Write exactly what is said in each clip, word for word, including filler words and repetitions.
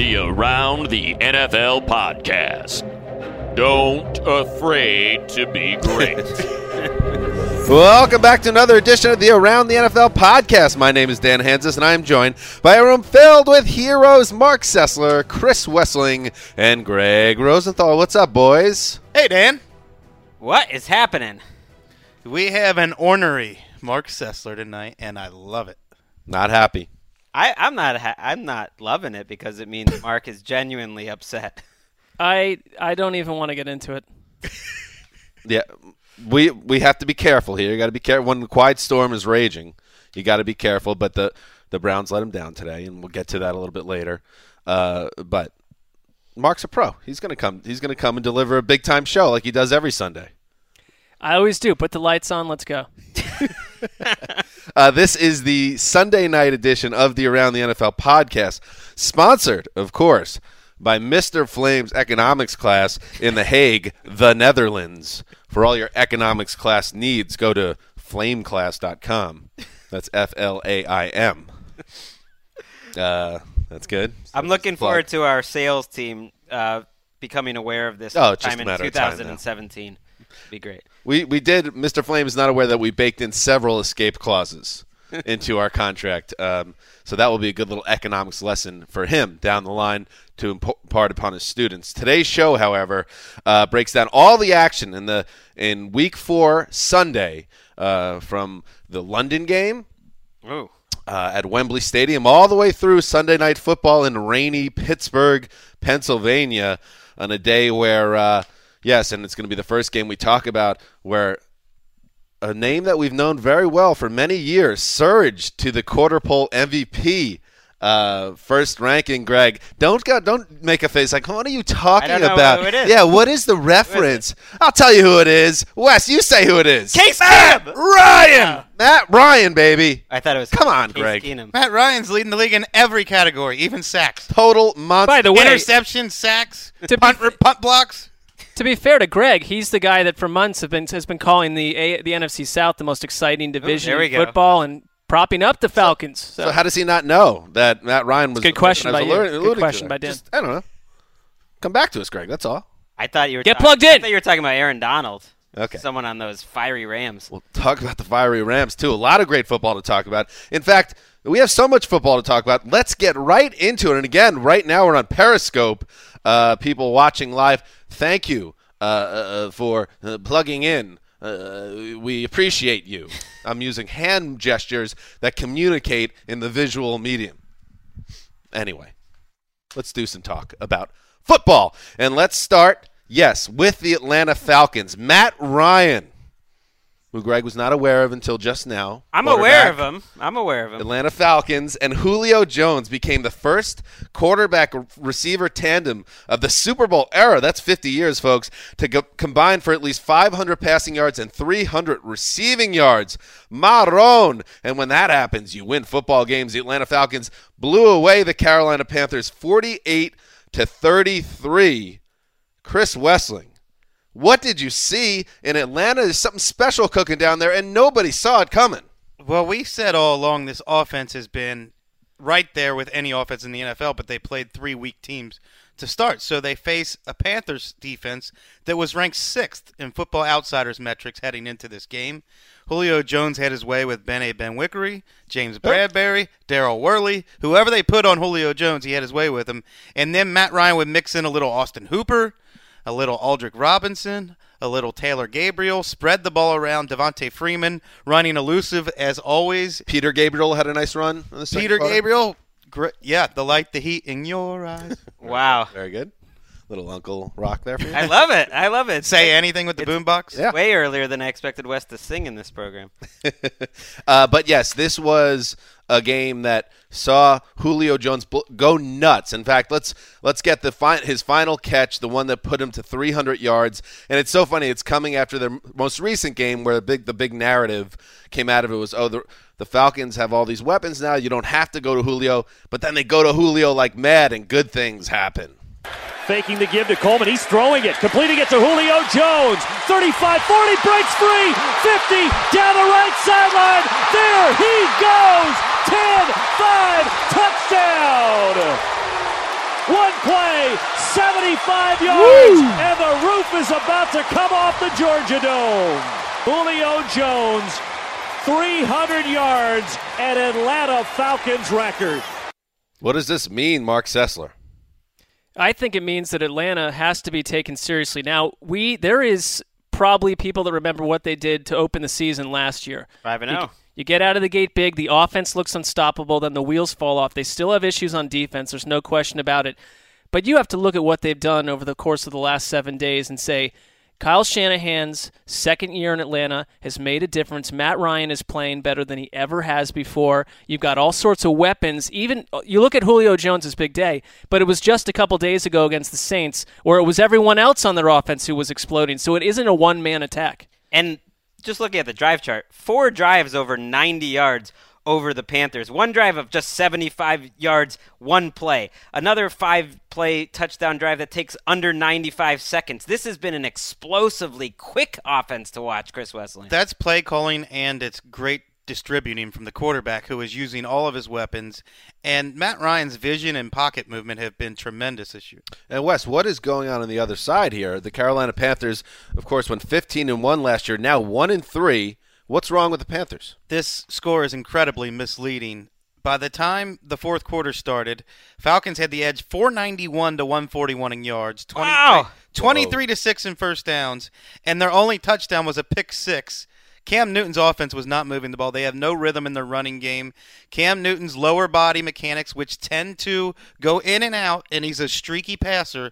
the Around the N F L podcast. Don't afraid to be great. Welcome back to another edition of the Around the N F L podcast. My name is Dan Hansis, and I am joined by a room filled with heroes Mark Sessler, Chris Wessling, and Greg Rosenthal. What's up, boys? Hey, Dan. What is happening? We have an ornery Mark Sessler tonight, and I love it. Not happy. I, I'm not. Ha- I'm not loving it because it means Mark is genuinely upset. I I don't even want to get into it. Yeah, we we have to be careful here. You got to be careful when the quiet storm is raging. You got to be careful. But the the Browns let him down today, and we'll get to that a little bit later. Uh, but Mark's a pro. He's gonna come. He's gonna come and deliver a big time show like he does every Sunday. I always do. Put the lights on. Let's go. uh, this is the Sunday night edition of the Around the N F L podcast, sponsored, of course, by Mister Flame's economics class in The Hague, the Netherlands. For all your economics class needs, go to flame class dot com. That's F L A I M. Uh, that's good. I'm looking forward to our sales team uh, becoming aware of this oh, it's time just a in twenty seventeen. Be great. We we did. Mister Flame is not aware that we baked in several escape clauses into our contract, um, so that will be a good little economics lesson for him down the line to impart upon his students. Today's show, however, uh, breaks down all the action in the in Week Four Sunday uh, from the London game Ooh. Uh, at Wembley Stadium all the way through Sunday Night Football in rainy Pittsburgh, Pennsylvania, on a day where. Uh, Yes, and it's going to be the first game we talk about where a name that we've known very well for many years surged to the quarter pole M V P uh, first ranking. Greg, don't go, don't make a face like, what are you talking I don't know about? who it is. Yeah, what is the reference? Is I'll tell you who it is. Wes, you say who it is. Case Matt Keenum. Ryan. Yeah. Matt Ryan, baby. I thought it was. Come on, Case Greg. Keenum. Matt Ryan's leading the league in every category, even sacks. Total monster. By the way, Interception, sacks, To punt, be- punt blocks. to be fair to Greg, he's the guy that for months have been has been calling the A, the N F C South the most exciting division there we in go. football and propping up the Falcons. So, So how does he not know that Matt Ryan was? Good question I was by you. alluding- Good alluding to question that. by Dan. Just, I don't know. Come back to us, Greg. That's all. I thought you were Get talk- plugged I in. thought you were talking about Aaron Donald. Okay. Someone on those fiery Rams. We'll talk about the fiery Rams, too. A lot of great football to talk about. In fact, we have so much football to talk about. Let's get right into it. And again, right now we're on Periscope. Uh, people watching live, thank you uh, uh, for uh, plugging in. Uh, we appreciate you. I'm using hand gestures that communicate in the visual medium. Anyway, let's do some talk about football. And let's start, yes, with the Atlanta Falcons. Matt Ryan, who Greg was not aware of until just now. I'm aware of him. I'm aware of him. Atlanta Falcons and Julio Jones became the first quarterback-receiver tandem of the Super Bowl era. That's fifty years, folks, to go- combine for at least five hundred passing yards and three hundred receiving yards. Marron. And when that happens, you win football games. The Atlanta Falcons blew away the Carolina Panthers forty-eight to thirty-three. Chris Wessling, what did you see in Atlanta? There's something special cooking down there, and nobody saw it coming. Well, we said all along this offense has been right there with any offense in the N F L, but they played three weak teams to start. So they face a Panthers defense that was ranked sixth in Football Outsiders metrics heading into this game. Julio Jones had his way with Ben A. Benwickery, James Bradbury, Darrell Worley. Whoever they put on Julio Jones, he had his way with him. And then Matt Ryan would mix in a little Austin Hooper, a little Aldrick Robinson, a little Taylor Gabriel, spread the ball around. Devontae Freeman running elusive as always. Peter Gabriel had a nice run. In the second Peter quarter. Gabriel, gr- yeah, the light, the heat in your eyes. Wow. Very good. Little Uncle Rock there for you. I love it. I love it. Say anything with the boombox. Yeah. Way earlier than I expected Wes to sing in this program. uh, but yes, this was a game that saw Julio Jones bl- go nuts. In fact, let's let's get the fi- his final catch, the one that put him to three hundred yards. And it's so funny. It's coming after their most recent game where the big the big narrative came out of it was, oh, the the Falcons have all these weapons now. You don't have to go to Julio. But then they go to Julio like mad, and good things happen. Faking the give to Coleman. He's throwing it. Completing it to Julio Jones. thirty-five forty. Breaks free. fifty. Down the right sideline. There he goes. ten five. Touchdown. One play, seventy-five yards, Woo! And the roof is about to come off the Georgia Dome. Julio Jones, three hundred yards, an Atlanta Falcons record. What does this mean, Mark Sessler? I think it means that Atlanta has to be taken seriously. Now, we there is probably people that remember what they did to open the season last year. five and You, oh. you get out of the gate big, the offense looks unstoppable, then the wheels fall off. They still have issues on defense, there's no question about it. But you have to look at what they've done over the course of the last seven days and say, Kyle Shanahan's second year in Atlanta has made a difference. Matt Ryan is playing better than he ever has before. You've got all sorts of weapons. Even you look at Julio Jones' big day, but it was just a couple days ago against the Saints where it was everyone else on their offense who was exploding. So it isn't a one-man attack. And just looking at the drive chart, four drives over ninety yards over the Panthers. One drive of just seventy-five yards, one play. Another five-play touchdown drive that takes under ninety-five seconds. This has been an explosively quick offense to watch, Chris Wesseling. That's play calling, and it's great distributing from the quarterback who is using all of his weapons. And Matt Ryan's vision and pocket movement have been tremendous this year. And Wes, what is going on on the other side here? The Carolina Panthers, of course, went fifteen and one last year, now one and three. What's wrong with the Panthers? This score is incredibly misleading. By the time the fourth quarter started, Falcons had the edge four ninety-one to one forty-one in yards, twenty, Wow. twenty-three to six in first downs, and their only touchdown was a pick six. Cam Newton's offense was not moving the ball. They have no rhythm in their running game. Cam Newton's lower body mechanics, which tend to go in and out, and he's a streaky passer,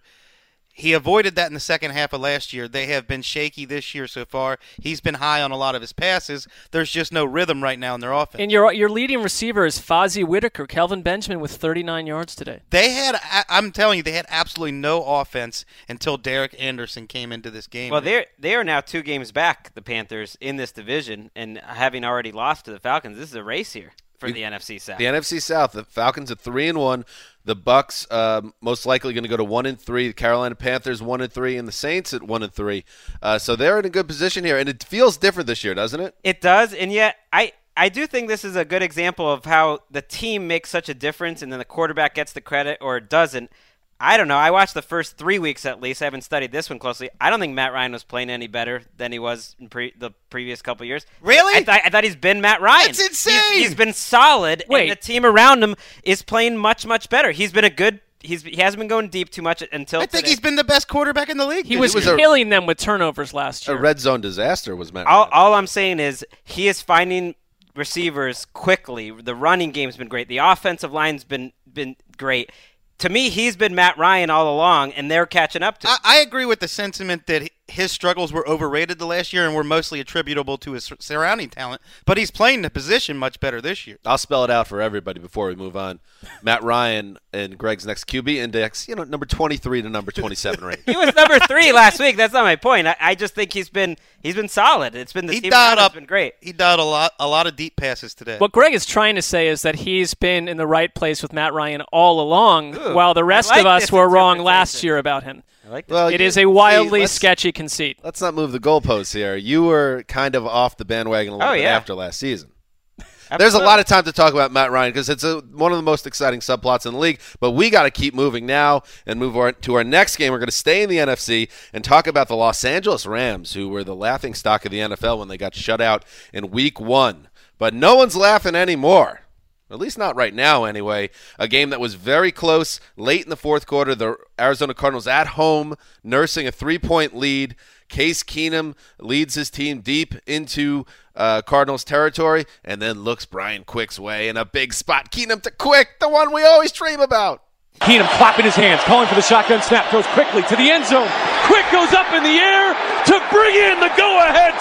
he avoided that in the second half of last year. They have been shaky this year so far. He's been high on a lot of his passes. There's just no rhythm right now in their offense. And your your leading receiver is Fozzie Whitaker, Kelvin Benjamin with thirty-nine yards today. They had, I'm telling you, they had absolutely no offense until Derek Anderson came into this game. Well, they're they are now two games back, the Panthers, in this division, and having already lost to the Falcons, this is a race here for You, the N F C South. The N F C South, the Falcons at three and one. The Bucks um, most likely going to go to one and three. The Carolina Panthers one and three, and the Saints at one and three. Uh, so they're in a good position here, and it feels different this year, doesn't it? It does, and yet I. I do think this is a good example of how the team makes such a difference and then the quarterback gets the credit or it doesn't. I don't know. I watched the first three weeks at least. I haven't studied this one closely. I don't think Matt Ryan was playing any better than he was in pre- the previous couple years. Really? I, th- I thought he's been Matt Ryan. That's insane. He's, he's been solid, Wait. and the team around him is playing much, much better. He's been a good He's He hasn't been going deep too much until I think today. he's been the best quarterback in the league. He was, was a- killing them with turnovers last A year. red zone disaster was Matt All, Ryan. all I'm saying is he is finding receivers quickly. The running game's been great. The offensive line's been been great. To me, he's been Matt Ryan all along, and they're catching up to him. I, I agree with the sentiment that his struggles were overrated the last year and were mostly attributable to his surrounding talent, but he's playing the position much better this year. I'll spell it out for everybody before we move on. Matt Ryan and Greg's next Q B index, you know, number twenty-three to number twenty-seven range. He was number three last week. That's not my point. I, I just think he's been he's been solid. It's been the He team dialed around up. has been great. He dialed a lot, a lot of deep passes today. What Greg is trying to say is that he's been in the right place with Matt Ryan all along, Ooh, while the rest I like of us this were wrong interpretation. last year about him. I like that. Well, It you- is a wildly see, let's- sketchy conceit. Let's not move the goalposts here. You were kind of off the bandwagon a little Oh, bit yeah. after last season. There's a lot of time to talk about Matt Ryan because it's a, one of the most exciting subplots in the league. But we got to keep moving now and move our, to our next game. We're going to stay in the N F C and talk about the Los Angeles Rams, who were the laughing stock of the N F L when they got shut out in week one. But no one's laughing anymore. At least not right now, anyway. A game that was very close late in the fourth quarter. The Arizona Cardinals at home, nursing a three-point lead. Case Keenum leads his team deep into uh, Cardinals territory and then looks Brian Quick's way in a big spot. Keenum to Quick, the one we always dream about. Keenum clapping his hands, calling for the shotgun snap, goes quickly to the end zone. Quick goes up in the air to bring in the go-ahead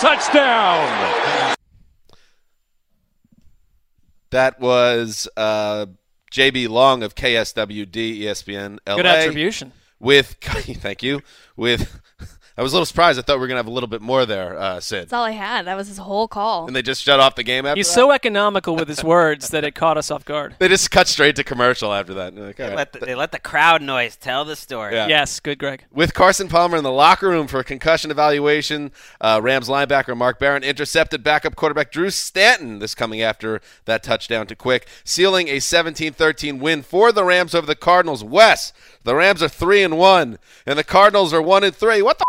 touchdown. That was uh, J B Long of K S W D E S P N L A. Good attribution. With, thank you, with I was a little surprised. I thought we were going to have a little bit more there, uh, Sid. That's all I had. That was his whole call. And they just shut off the game after He's that? so economical with his words that it caught us off guard. They just cut straight to commercial after that. Like, all They right. let the, they let the crowd noise tell the story. Yeah. Yes, good, Greg. With Carson Palmer in the locker room for a concussion evaluation, uh, Rams linebacker Mark Barron intercepted backup quarterback Drew Stanton, this coming after that touchdown to Quick, sealing a seventeen thirteen win for the Rams over the Cardinals. Wes, the Rams are three and one, and the Cardinals are one and three. What the?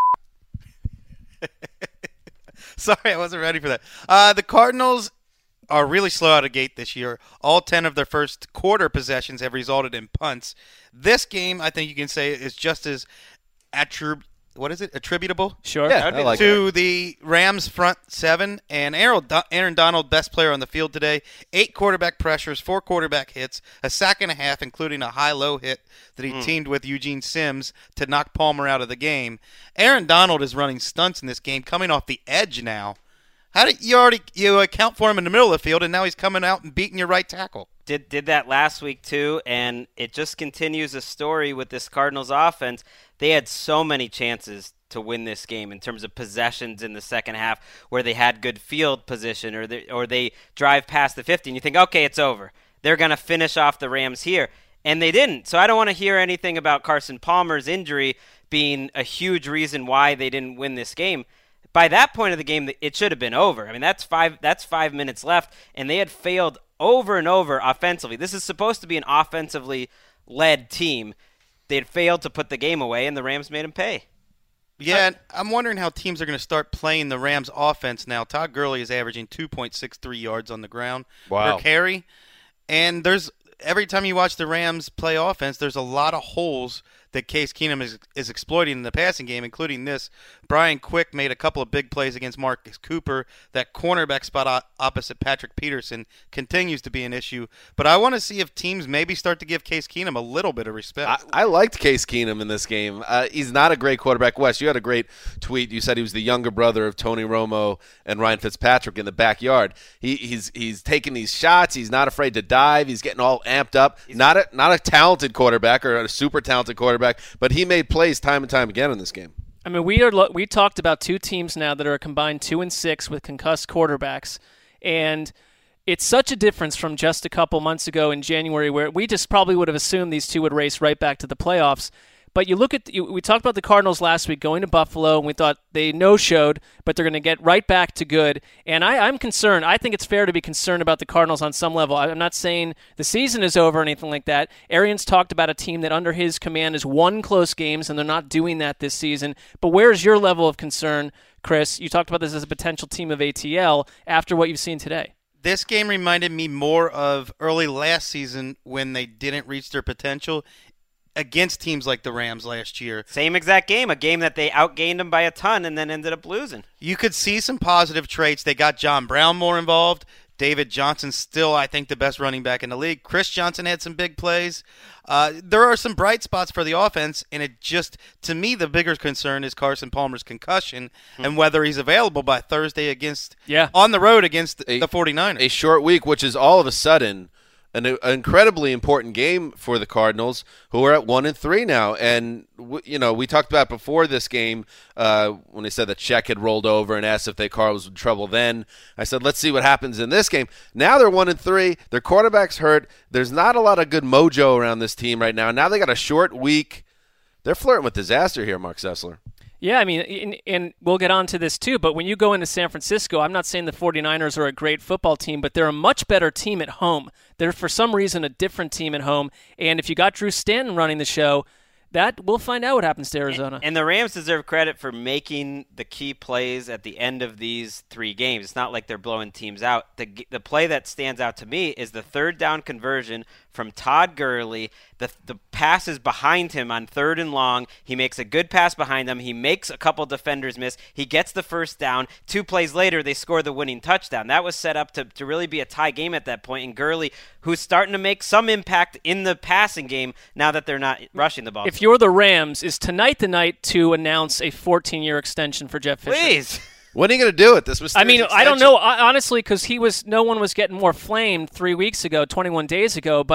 Sorry, I wasn't ready for that. Uh, the Cardinals are really slow out of gate this year. All ten of their first quarter possessions have resulted in punts. This game, I think you can say, is just as attrib- what is it? attributable Sure. Yeah, I like to that. the Rams front seven. And Aaron, Do- Aaron Donald, best player on the field today. Eight quarterback pressures, four quarterback hits, a sack and a half, including a high-low hit that he mm. teamed with Eugene Sims to knock Palmer out of the game. Aaron Donald is running stunts in this game, coming off the edge now. How did you already you account for him in the middle of the field, and now he's coming out and beating your right tackle? Did did that last week too, and it just continues a story with this Cardinals offense. They had so many chances to win this game in terms of possessions in the second half, where they had good field position, or they, or they drive past the fifty, and you think, okay, it's over. They're going to finish off the Rams here, and they didn't. So I don't want to hear anything about Carson Palmer's injury being a huge reason why they didn't win this game. By that point of the game, it should have been over. I mean, that's five that's five minutes left, and they had failed over and over offensively. This is supposed to be an offensively led team. They had failed to put the game away, and the Rams made them pay. Yeah, and I'm wondering how teams are going to start playing the Rams offense now. Todd Gurley is averaging two point six three yards on the ground Wow. per carry, and there's every time you watch the Rams play offense, there's a lot of holes that Case Keenum is, is exploiting in the passing game, including this. Brian Quick made a couple of big plays against Marcus Cooper. That cornerback spot o- opposite Patrick Peterson continues to be an issue. But I want to see if teams maybe start to give Case Keenum a little bit of respect. I, I liked Case Keenum in this game. Uh, he's not a great quarterback. Wes, you had a great tweet. You said he was the younger brother of Tony Romo and Ryan Fitzpatrick in the backyard. He, he's he's taking these shots. He's not afraid to dive. He's getting all amped up. Not a not a talented quarterback or a super talented quarterback, but he made plays time and time again in this game. I mean, we are we talked about two teams now that are combined two and six with concussed quarterbacks, and it's such a difference from just a couple months ago in January, where we just probably would have assumed these two would race right back to the playoffs. But you look at you, we talked about the Cardinals last week going to Buffalo, and we thought they no-showed, but they're going to get right back to good. And I, I'm concerned. I think it's fair to be concerned about the Cardinals on some level. I'm not saying the season is over or anything like that. Arians talked about a team that under his command has won close games, and they're not doing that this season. But where's your level of concern, Chris? You talked about this as a potential team of A T L after what you've seen today. This game reminded me more of early last season when they didn't reach their potential against teams like the Rams last year. Same exact game, a game that they outgained them by a ton and then ended up losing. You could see some positive traits. They got John Brown more involved. David Johnson's still, I think, the best running back in the league. Chris Johnson had some big plays. Uh, there are some bright spots for the offense, and it just, to me, the bigger concern is Carson Palmer's concussion hmm. and whether he's available by Thursday against yeah. on the road against a, the 49ers. A short week, which is all of a sudden an incredibly important game for the Cardinals, who are at one and three now. And you know, we talked about before this game uh, when they said that Czech had rolled over and asked if they Carl was in trouble. Then I said, let's see what happens in this game. Now they're one and three. Their quarterback's hurt. There's not a lot of good mojo around this team right now. Now they got a short week. They're flirting with disaster here, Mark Sessler. Yeah, I mean, and, and we'll get on to this too, but when you go into San Francisco, I'm not saying the 49ers are a great football team, but they're a much better team at home. They're, for some reason, a different team at home, and if you got Drew Stanton running the show, that we'll find out what happens to Arizona. And, and the Rams deserve credit for making the key plays at the end of these three games. It's not like they're blowing teams out. The the play that stands out to me is the third down conversion from Todd Gurley. The the pass is behind him on third and long. He makes a good pass behind him. He makes a couple defenders miss. He gets the first down. Two plays later, they score the winning touchdown. That was set up to, to really be a tie game at that point. And Gurley, who's starting to make some impact in the passing game now that they're not rushing the ball. If you're the Rams, is tonight the night to announce a fourteen-year extension for Jeff Fisher? Please. When are you going to do it? This was. I mean, I don't know honestly, because he was no one was getting more flamed three weeks ago, twenty-one days ago. But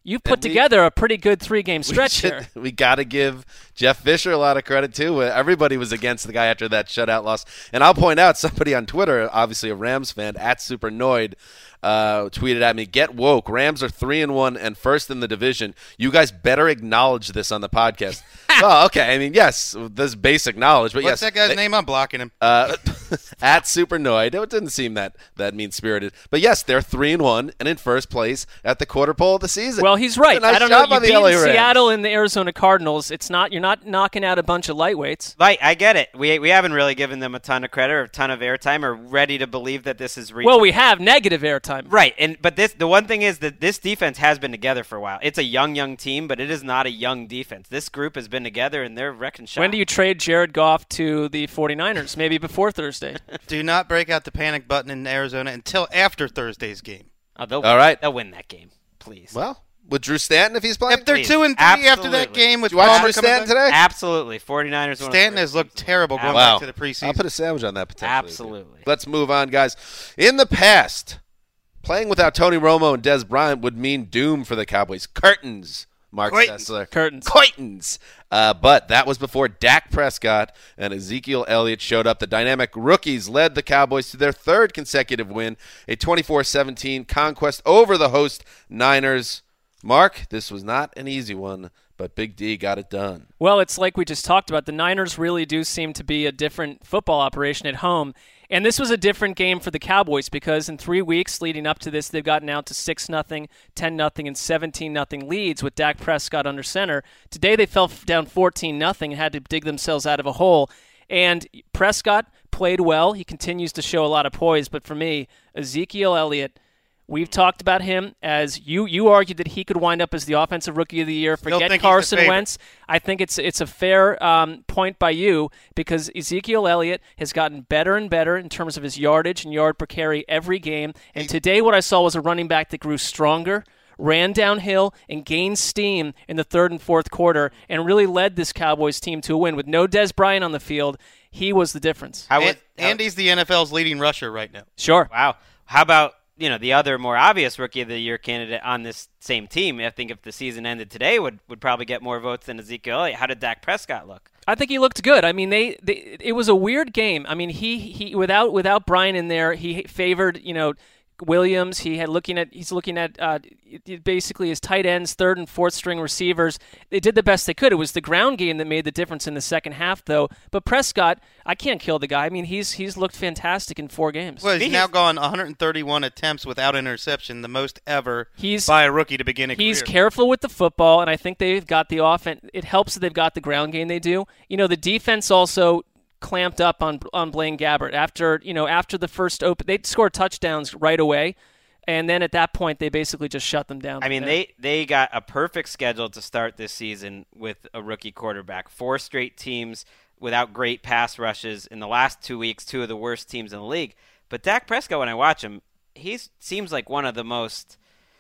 You've put And we- together a pretty good three-game We, stretch should- here. we got to give Jeff Fisher a lot of credit, too. Everybody was against the guy after that shutout loss. And I'll point out, somebody on Twitter, obviously a Rams fan, at Supernoid, uh, tweeted at me, "Get woke. Rams are three and one and first in the division. You guys better acknowledge this on the podcast." Well, okay. I mean, yes, this basic knowledge, but What's yes, that guy's they- name? I'm blocking him. Uh, at Supernoid. It didn't seem that that mean spirited, but yes, they're three and one and in first place at the quarter pole of the season. Well, he's right. It's a nice I don't know. job You on the beat L A Rams. Seattle and the Arizona Cardinals. It's not. You're not knocking out a bunch of lightweights. Like, I get it. We we haven't really given them a ton of credit or a ton of airtime or ready to believe that this is reachable. Well, we have negative airtime. Right, and but this the one thing is that this defense has been together for a while. It's a young, young team, but it is not a young defense. This group has been together, and they're wrecking shop. When do you trade Jared Goff to the 49ers? Maybe before Thursday. Do not break out the panic button in Arizona until after Thursday's game. Oh, they'll All right. they'll win that game, please. Well, with Drew Stanton if he's playing. If they're Please. two and three after that Absolutely. game with Did you watch Palmer Drew coming Stanton back, today? Absolutely, 49ers. won Stanton the has looked season. terrible going Wow. back to the preseason. I'll put a sandwich on that potentially. Absolutely. Let's move on, guys. In the past, playing without Tony Romo and Des Bryant would mean doom for the Cowboys. Curtains, Mark Curtains. Sessler. Curtains. Curtains. Uh, but that was before Dak Prescott and Ezekiel Elliott showed up. The dynamic rookies led the Cowboys to their third consecutive win, a twenty-four seventeen conquest over the host Niners. Mark, this was not an easy one, but Big D got it done. Well, it's like we just talked about. The Niners really do seem to be a different football operation at home. And this was a different game for the Cowboys because in three weeks leading up to this, they've gotten out to six nothing, ten nothing, and seventeen nothing leads with Dak Prescott under center. Today they fell down fourteen nothing and had to dig themselves out of a hole. And Prescott played well. He continues to show a lot of poise. But for me, Ezekiel Elliott, we've talked about him as you you argued that he could wind up as the offensive rookie of the year. Still Forget think he's the Carson favorite. Wentz. I think it's it's a fair um, point by you because Ezekiel Elliott has gotten better and better in terms of his yardage and yard per carry every game. And today what I saw was a running back that grew stronger, ran downhill, and gained steam in the third and fourth quarter and really led this Cowboys team to a win. With no Des Bryant on the field, he was the difference. How An- would, how- Andy's the N F L's leading rusher right now. Sure. Wow. How about, you know, the other more obvious Rookie of the Year candidate on this same team? I think if the season ended today, would would probably get more votes than Ezekiel Elliott. How did Dak Prescott look? I think he looked good. I mean, they, they it was a weird game. I mean, he he without without Brian in there, he favored, you know, Williams. He had looking at he's looking at uh, basically his tight ends, third and fourth string receivers. They did the best they could. It was the ground game that made the difference in the second half, though. But Prescott, I can't kill the guy. I mean, he's he's looked fantastic in four games. Well, he's He's- now gone one hundred thirty-one attempts without interception, the most ever He's- by a rookie to begin a He's career. careful with the football, and I think they've got the offense. It helps that they've got the ground game they do. You know, the defense also clamped up on on Blaine Gabbert after you know after the first open. They scored touchdowns right away, and then at that point they basically just shut them down. I mean, Yeah. they, they got a perfect schedule to start this season with a rookie quarterback. Four straight teams without great pass rushes. In the last two weeks, two of the worst teams in the league. But Dak Prescott, when I watch him, he seems like one of the most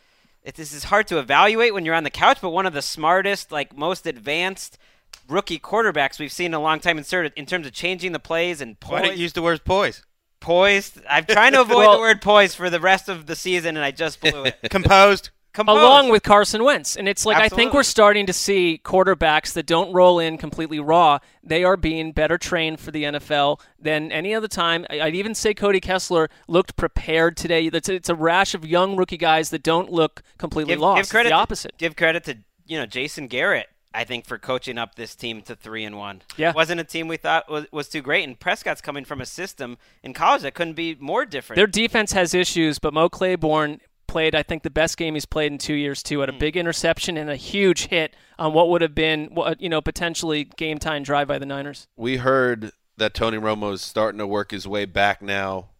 – this is hard to evaluate when you're on the couch, but one of the smartest, like most advanced rookie quarterbacks we've seen in a long time in, sort- in terms of changing the plays and Why poise. didn't you use the word poise? Poised. I'm trying to avoid Well- the word poised for the rest of the season, and I just blew it. Composed. Composed. along with Carson Wentz. And it's like I think Absolutely. we're starting to see quarterbacks that don't roll in completely raw. They are being better trained for the N F L than any other time. I- I'd even say Cody Kessler looked prepared today. It's a, it's a rash of young rookie guys that don't look completely give, lost. give credit it's the to- opposite. give credit to you know Jason Garrett. I think for coaching up this team to three and one. Yeah. It wasn't a team we thought was, was too great. And Prescott's coming from a system in college that couldn't be more different. Their defense has issues, but Mo Claiborne played, I think, the best game he's played in two years, too. Had a big interception and a huge hit on what would have been, what, you know, potentially game-time drive by the Niners. We heard that Tony Romo's starting to work his way back now.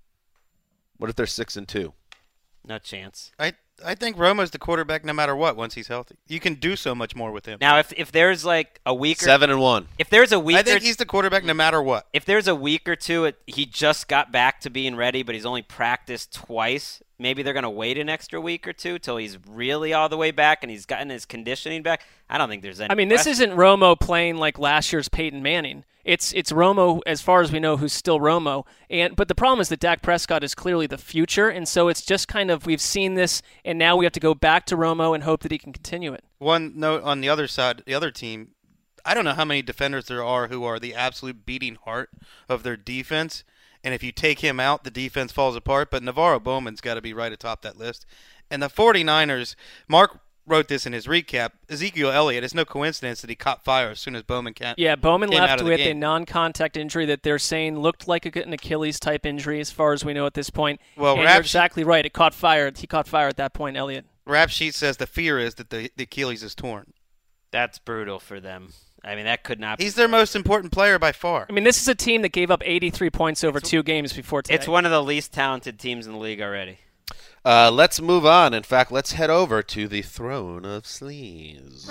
What if they're six and two? no chance. I I think Romo's the quarterback no matter what once he's healthy. You can do so much more with him. Now, if if there's like a week or Seven and one. if there's a week I or think he's the quarterback no matter what. if there's a week or two, it, he just got back to being ready, but he's only practiced twice. maybe they're going to wait an extra week or two till he's really all the way back and he's gotten his conditioning back. I don't think there's any I mean, this question. isn't Romo playing like last year's Peyton Manning. It's it's Romo, as far as we know, who's still Romo. And but the problem is that Dak Prescott is clearly the future, and so it's just kind of, we've seen this, and now we have to go back to Romo and hope that he can continue it. One note on the other side, the other team, I don't know how many defenders there are who are the absolute beating heart of their defense. And if you take him out, the defense falls apart. But Navarro Bowman's got to be right atop that list. And the 49ers, Mark wrote this in his recap, Ezekiel Elliott, it's no coincidence that he caught fire as soon as Bowman came Yeah, Bowman came out left of the with game. a non-contact injury that they're saying looked like an Achilles-type injury as far as we know at this point. Well, and Rap you're exactly right. It caught fire. He caught fire at that point, Elliott. Rap sheet says the fear is that the, the Achilles is torn. That's brutal for them. I mean, that could not be. He's their most important player by far. I mean, this is a team that gave up eighty-three points over two games before today. It's one of the least talented teams in the league already. Uh, let's move on. In fact, let's head over to the Throne of Sleaze.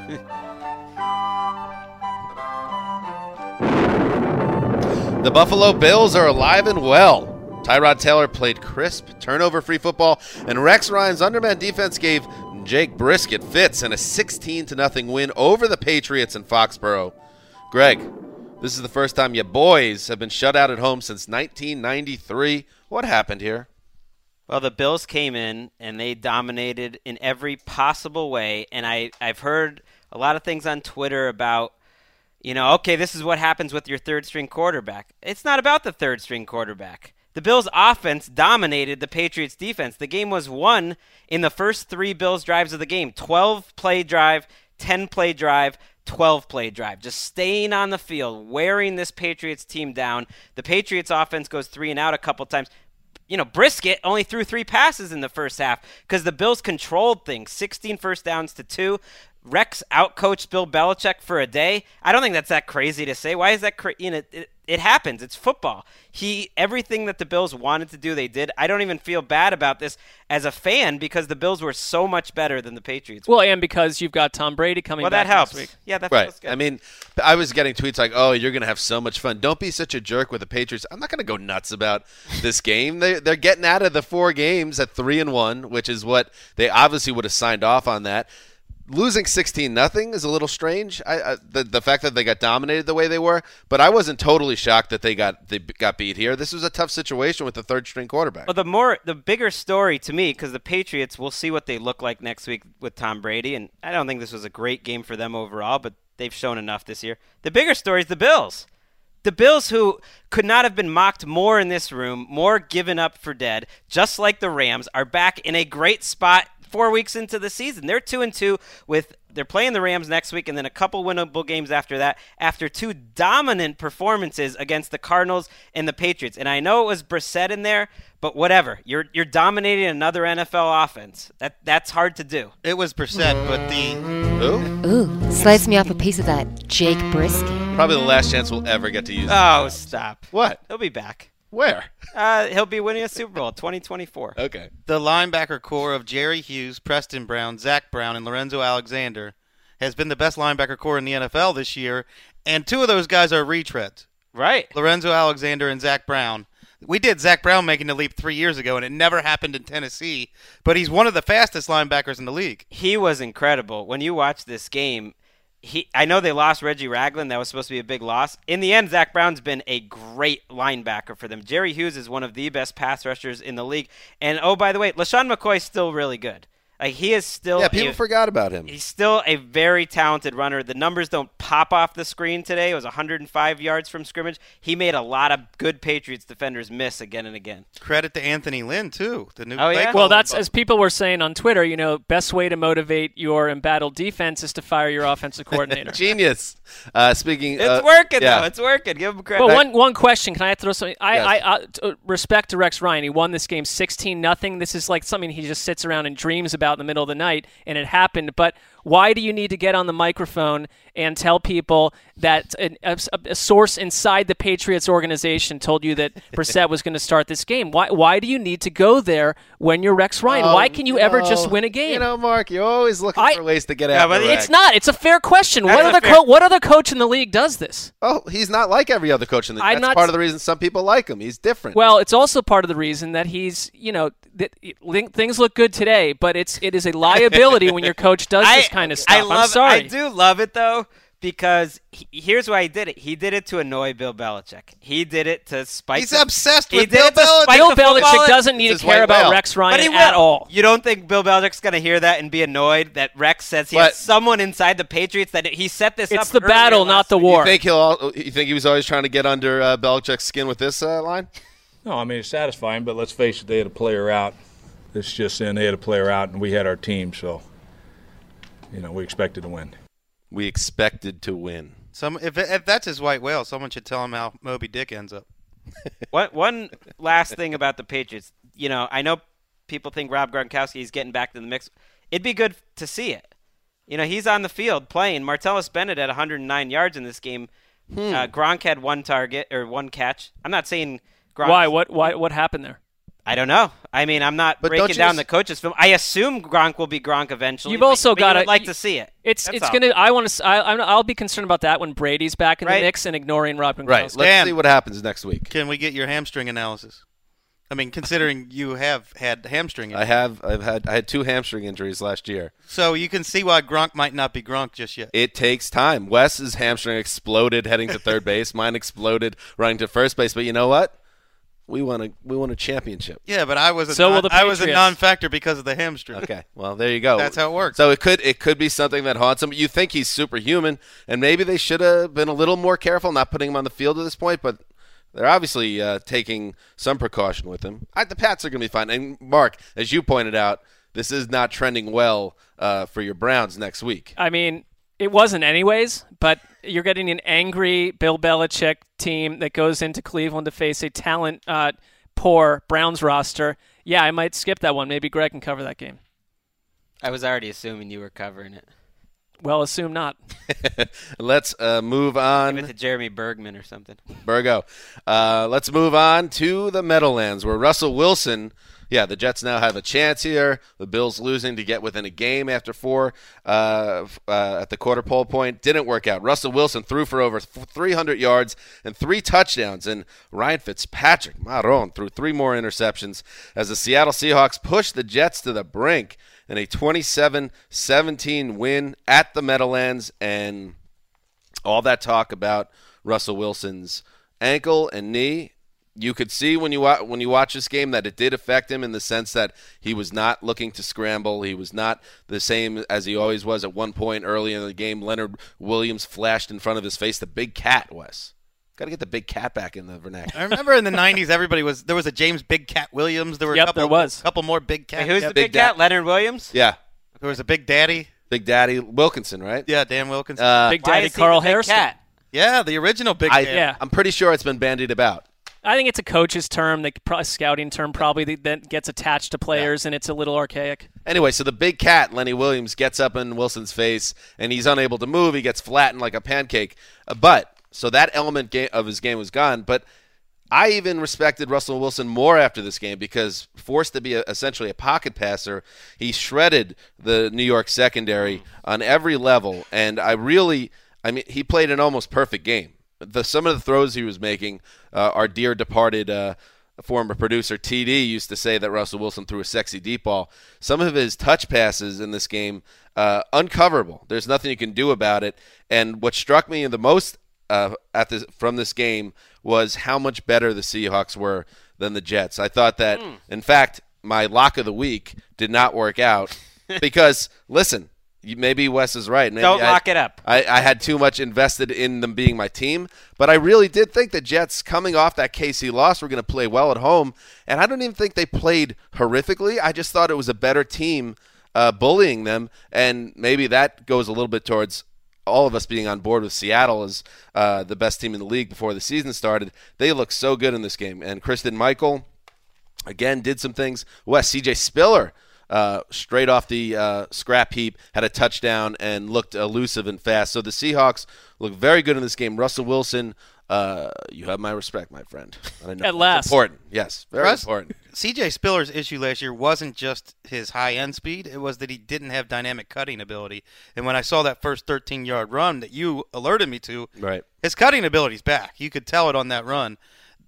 The Buffalo Bills are alive and well. Tyrod Taylor played crisp, turnover-free football, and Rex Ryan's underman defense gave Jake Brisket fits in a sixteen to nothing win over the Patriots in Foxborough. Greg, this is the first time your boys have been shut out at home since nineteen ninety-three. What happened here? Well, the Bills came in, and they dominated in every possible way. And I, I've heard a lot of things on Twitter about, you know, okay, this is what happens with your third-string quarterback. It's not about the third-string quarterback. The Bills' offense dominated the Patriots' defense. The game was won in the first three Bills drives of the game. twelve-play drive, ten-play drive, twelve-play drive. Just staying on the field, wearing this Patriots team down. The Patriots' offense goes three and out a couple times. You know, Brisket only threw three passes in the first half because the Bills controlled things. sixteen first downs to two. Rex outcoached Bill Belichick for a day. I don't think that's that crazy to say. Why is that crazy? You know, it, it happens. It's football. He everything that the Bills wanted to do, they did. I don't even feel bad about this as a fan because the Bills were so much better than the Patriots. Well, and because you've got Tom Brady coming well, back that helps. next week. Yeah, that Right. feels good. I mean, I was getting tweets like, "Oh, you're going to have so much fun. Don't be such a jerk with the Patriots." I'm not going to go nuts about this game. They they're getting out of the four games at three and one, which is what they obviously would have signed off on that. Losing sixteen nothing is a little strange. I, I the the fact that they got dominated the way they were, but I wasn't totally shocked that they got they got beat here. This was a tough situation with the third string quarterback. Well, the more the bigger story to me, because the Patriots, we'll see what they look like next week with Tom Brady, and I don't think this was a great game for them overall, but they've shown enough this year. The bigger story is the Bills. The Bills, who could not have been mocked more in this room, more given up for dead, just like the Rams, are back in a great spot four weeks into the season. They're two and two with they're playing the Rams next week and then a couple winnable games after that after two dominant performances against the Cardinals and the Patriots. And I know it was Brissett in there, but whatever. You're you're dominating another N F L offense. That that's hard to do. It was Brissett, but the Who? Ooh, slice me off a piece of that Jake Brisket. Probably the last chance we'll ever get to use. Oh, stop. What? He'll be back. Where? Uh, he'll be winning a Super Bowl twenty twenty-four. Okay. the linebacker core of Jerry Hughes, Preston Brown, Zach Brown, and Lorenzo Alexander has been the best linebacker core in the N F L this year, and two of those guys are retreads. Right. Lorenzo Alexander and Zach Brown. We did Zach Brown making the leap three years ago, and it never happened in Tennessee, but he's one of the fastest linebackers in the league. He was incredible. When you watch this game, he I know they lost Reggie Ragland. That was supposed to be a big loss. In the end, Zach Brown's been a great linebacker for them. Jerry Hughes is one of the best pass rushers in the league. And, oh, by the way, LaShawn McCoy's still really good. Like, he is still Yeah, people a, forgot about him. He's still a very talented runner. The numbers don't pop off the screen today. It was one hundred five yards from scrimmage. He made a lot of good Patriots defenders miss again and again. Credit to Anthony Lynn, too. The new Oh, play yeah? caller. Well, that's as people were saying on Twitter, you know, best way to motivate your embattled defense is to fire your offensive coordinator. Genius. Uh, speaking, It's uh, working, yeah. though. It's working. Give him credit. Well, one one question. Can I throw something? I, Yes. I, I t- respect to Rex Ryan. He won this game sixteen nothing. This is like something he just sits around and dreams about in the middle of the night, and it happened. But why do you need to get on the microphone and tell people that a, a, a source inside the Patriots organization told you that Brissett was going to start this game? Why Why do you need to go there when you're Rex Ryan? Oh, why can you ever no. just win a game? You know, Mark, you're always looking I- for ways to get Yeah, out. but it's not. It's a fair question. What That's a other fair- co- what other coach in the league does this? Oh, he's not like every other coach in the I'm That's not part s- of the reason some people like him. He's different. Well, it's also part of the reason that he's, you know, that things look good today, but it's it is a liability when your coach does this I, kind of stuff. I love, I'm sorry. I do love it though, because he, here's why he did it. He did it to annoy Bill Belichick. He did it to spike. He's the, obsessed he with did Bill it to Belichick. spike Bill the Belichick football. doesn't need It's to his care white about whale. Rex But he Ryan will. at all. You don't think Bill Belichick's going to hear that and be annoyed that Rex says he But- has someone inside the Patriots that he set this up? It's the earlier battle, last not the week? war. You think he'll? al- You think he was always trying to get under uh, Belichick's skin with this uh, line? No, I mean, it's satisfying, but let's face it, they had a player out. It's just saying they had a player out, and we had our team, so, you know, we expected to win. We expected to win. Some if if that's his white whale, someone should tell him how Moby Dick ends up. One, one last thing about the Patriots. You know, I know people think Rob Gronkowski is getting back to the mix. It'd be good to see it. You know, he's on the field playing. Martellus Bennett had one hundred nine yards in this game. Hmm. Uh, Gronk had one target or one catch. I'm not saying Gronk. Why? What? Why? What happened there? I don't know. I mean, I'm not But don't breaking you down just- the coaches' film. I assume Gronk will be Gronk eventually. You've but- also but you gotta- would like you- to see it. It's That's it's all. gonna. I want to. I, I'm- I'll be concerned about that when Brady's back in Right. the mix and ignoring Rob Gronkowski. Right. Let's Dan. see what happens next week. Can we get your hamstring analysis? I mean, considering you have had hamstring I injuries. have. I've had. I had two hamstring injuries last year. So you can see why Gronk might not be Gronk just yet. It takes time. Wes's hamstring exploded heading to third base. Mine exploded running to first base. But you know what? We won a we won a championship. Yeah, but I was a So will non, the I was a Patriots. non-factor because of the hamstring. Okay. Well, there you go. That's how it works. So it could it could be something that haunts him. You think he's superhuman, and maybe they should have been a little more careful, not putting him on the field at this point. But they're obviously uh, taking some precaution with him. I, the Pats are going to be fine. And Mark, as you pointed out, this is not trending well uh, for your Browns next week. I mean, it wasn't anyways, but you're getting an angry Bill Belichick team that goes into Cleveland to face a talent uh, poor Browns roster. Yeah, I might skip that one. Maybe Greg can cover that game. I was already assuming you were covering it. Well, assume not. Let's uh, move Give it on. to Jeremy Bergman or something. Burgo. Uh, let's move on to the Meadowlands, where Russell Wilson. Yeah, the Jets now have a chance here. The Bills losing to get within a game after four uh, uh, at the quarter pole point. Didn't work out. Russell Wilson threw for over three hundred yards and three touchdowns. And Ryan Fitzpatrick, Maron, threw three more interceptions as the Seattle Seahawks pushed the Jets to the brink in a twenty-seven seventeen win at the Meadowlands. And all that talk about Russell Wilson's ankle and knee, you could see when you wa- when you watch this game that it did affect him in the sense that he was not looking to scramble. He was not the same as he always was at one point early in the game. Leonard Williams flashed in front of his face. The big cat, Wes. Got to get the big cat back in the vernacular. I remember in the nineties, everybody was there was a James Big Cat Williams. There were Yep, a couple, there was. couple more Big Cats. Hey, who's Yep. the big, Big Dad. cat? Leonard Williams? Yeah, There was a Big Daddy. Big Daddy Wilkinson, right? Yeah, Dan Wilkinson. Uh, Big Why Daddy is he Carl the big Harrison. cat? yeah, the original Big I, Daddy. Yeah. I'm pretty sure it's been bandied about. I think it's a coach's term, the pro- scouting term probably that- that gets attached to players, and it's a little archaic. Anyway, so the big cat, Lenny Williams, gets up in Wilson's face, and he's unable to move. He gets flattened like a pancake. Uh, but, so that element ga- of his game was gone. But I even respected Russell Wilson more after this game because forced to be a, essentially a pocket passer, he shredded the New York secondary on every level. And I really, I mean, he played an almost perfect game. The some of the throws he was making, uh, our dear departed uh, former producer T D used to say that Russell Wilson threw a sexy deep ball. Some of his touch passes in this game, uh, uncoverable. There's nothing you can do about it. And what struck me the most uh, at this from this game was how much better the Seahawks were than the Jets. I thought that, Mm. in fact, my lock of the week did not work out because, listen, you, maybe Wes is right. Maybe Don't I, lock it up. I, I had too much invested in them being my team, but I really did think the Jets, coming off that K C loss, were going to play well at home, and I don't even think they played horrifically. I just thought it was a better team uh, bullying them, and maybe that goes a little bit towards all of us being on board with Seattle as uh, the best team in the league before the season started. They look so good in this game, and Kristen Michael, again, did some things. Wes, C J Spiller, Uh, straight off the uh, scrap heap, had a touchdown and looked elusive and fast. So the Seahawks look very good in this game. Russell Wilson, uh, you have my respect, my friend. I know At last. It's important. Yes, very Russ- important. C J Spiller's issue last year wasn't just his high-end speed. It was that he didn't have dynamic cutting ability. And when I saw that first thirteen-yard run that you alerted me to, Right. his cutting ability's back. You could tell it on that run.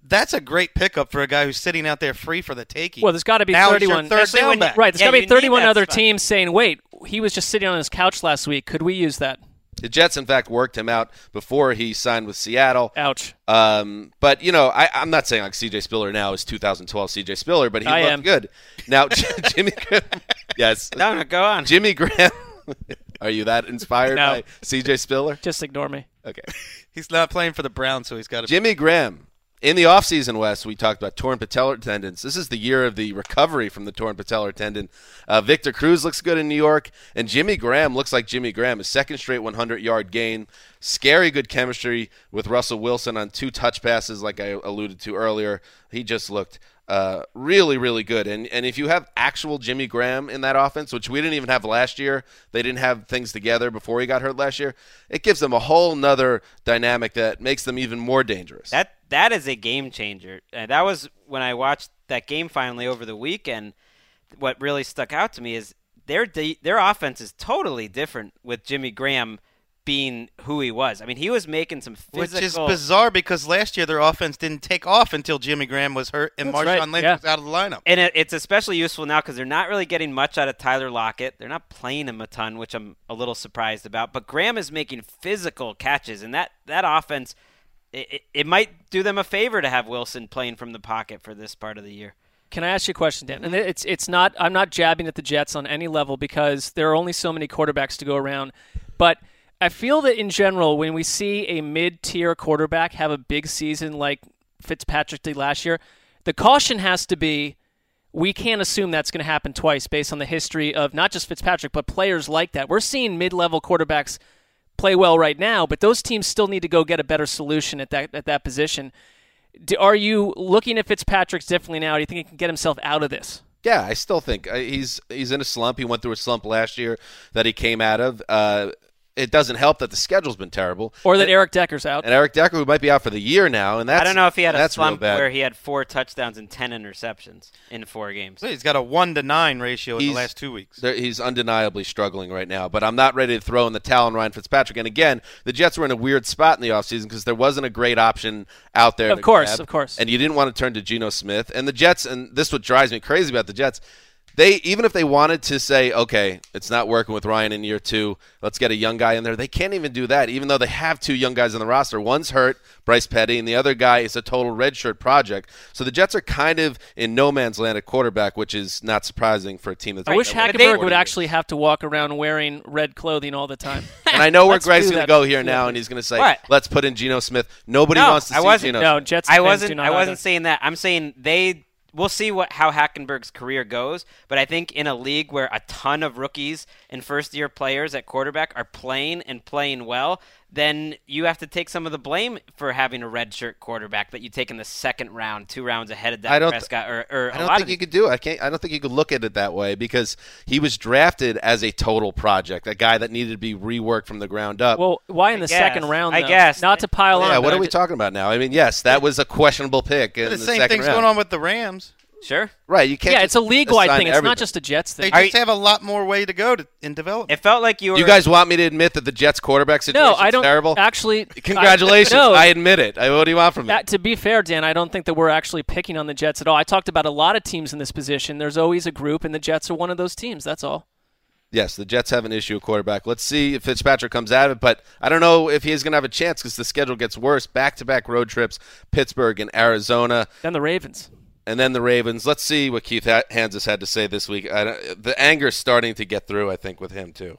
That's a great pickup for a guy who's sitting out there free for the taking. Well, there's got to be now thirty-one. He's your third Especially down when you- back. Right, there's Yeah, got to you be need thirty-one that other spot. teams saying, wait, he was just sitting on his couch last week. Could we use that? The Jets, in fact, worked him out before he signed with Seattle. Ouch. Um, but, you know, I, I'm not saying like C J Spiller now is two thousand twelve C J Spiller, but he I looked am. good. Now, Jimmy Graham. Yes. No, no, go on. Jimmy Graham. Are you that inspired No. by C J Spiller? Just ignore me. Okay. He's not playing for the Browns, so he's got to. Jimmy Graham. In the offseason, Wes, we talked about torn patellar tendons. This is the year of the recovery from the torn patellar tendon. Uh, Victor Cruz looks good in New York, and Jimmy Graham looks like Jimmy Graham. His second straight hundred-yard gain. Scary good chemistry with Russell Wilson on two touch passes like I alluded to earlier. He just looked uh, really, really good. And and if you have actual Jimmy Graham in that offense, which we didn't even have last year, they didn't have things together before he got hurt last year, it gives them a whole nother dynamic that makes them even more dangerous. That that is a game changer. Uh, that was when I watched that game finally over the weekend. What really stuck out to me is their de- their offense is totally different with Jimmy Graham being who he was. I mean, he was making some physical. Which is bizarre because last year their offense didn't take off until Jimmy Graham was hurt and That's Marshawn right, Lynch yeah. was out of the lineup. And it, it's especially useful now because they're not really getting much out of Tyler Lockett. They're not playing him a ton, which I'm a little surprised about. But Graham is making physical catches, and that, that offense, it, it, it might do them a favor to have Wilson playing from the pocket for this part of the year. Can I ask you a question, Dan? And it's it's not. I'm not jabbing at the Jets on any level because there are only so many quarterbacks to go around. But I feel that in general, when we see a mid-tier quarterback have a big season like Fitzpatrick did last year, the caution has to be we can't assume that's going to happen twice based on the history of not just Fitzpatrick, but players like that. We're seeing mid-level quarterbacks play well right now, but those teams still need to go get a better solution at that at that position. Do, are you looking at Fitzpatrick differently now? Do you think he can get himself out of this? Yeah, I still think uh, he's he's in a slump. He went through a slump last year that he came out of. Uh, it doesn't help that the schedule's been terrible. Or that and, Eric Decker's out. And Eric Decker, who might be out for the year now. And that's, I don't know if he had a that's slump real bad. where he had four touchdowns and ten interceptions in four games. So he's got a one to nine ratio in He's- the last two weeks. There, he's undeniably struggling right now, but I'm not ready to throw in the towel on Ryan Fitzpatrick. And again, the Jets were in a weird spot in the offseason because there wasn't a great option out there. Of to course, grab, of course. And you didn't want to turn to Geno Smith. And the Jets, and this is what drives me crazy about the Jets, they even if they wanted to say, okay, it's not working with Ryan in year two, let's get a young guy in there, they can't even do that, even though they have two young guys on the roster. One's hurt, Bryce Petty, and the other guy is a total redshirt project. So the Jets are kind of in no man's land at quarterback, which is not surprising for a team that's I wish that Hackenberg won would forty actually have to walk around wearing red clothing all the time. And I know where Let's Greg's do going to that. go here Yeah. now, and he's going to say, What? let's put in Geno Smith. Nobody No, wants to I see wasn't- Geno No, Smith. Jets I fans do wasn't. not I wasn't either. saying that. I'm saying they. We'll see what how Hackenberg's career goes, but I think in a league where a ton of rookies and first-year players at quarterback are playing and playing well, then you have to take some of the blame for having a redshirt quarterback that you take in the second round, two rounds ahead of Dak I don't Prescott. Or, or I a don't lot think of you could do it. I can't. I don't think you could look at it that way because he was drafted as a total project, a guy that needed to be reworked from the ground up. Well, why in the guess. second round, I though? guess. Not to pile on. yeah, but what I are we ju- talking about now? I mean, yes, that was a questionable pick in The the same second thing's round. going on with the Rams. Sure. Right, you can't. Yeah, just it's a league-wide assign thing. It's everything. not just a Jets They thing. just have a lot more way to go to, in development. It felt like you were. You guys want me to admit that the Jets quarterback situation No, I don't. is terrible? Actually, Congratulations, I, no, I admit it. I, what do you want from me? That, to be fair, Dan, I don't think that we're actually picking on the Jets at all. I talked about a lot of teams in this position. There's always a group, and the Jets are one of those teams. That's all. Yes, the Jets have an issue at quarterback. Let's see if Fitzpatrick comes out of it, but I don't know if he's going to have a chance because the schedule gets worse. Back-to-back road trips, Pittsburgh and Arizona. Then the Ravens. And then the Ravens. Let's see what Keith ha- Hansis had to say this week. I don't, the anger's starting to get through, I think, with him, too.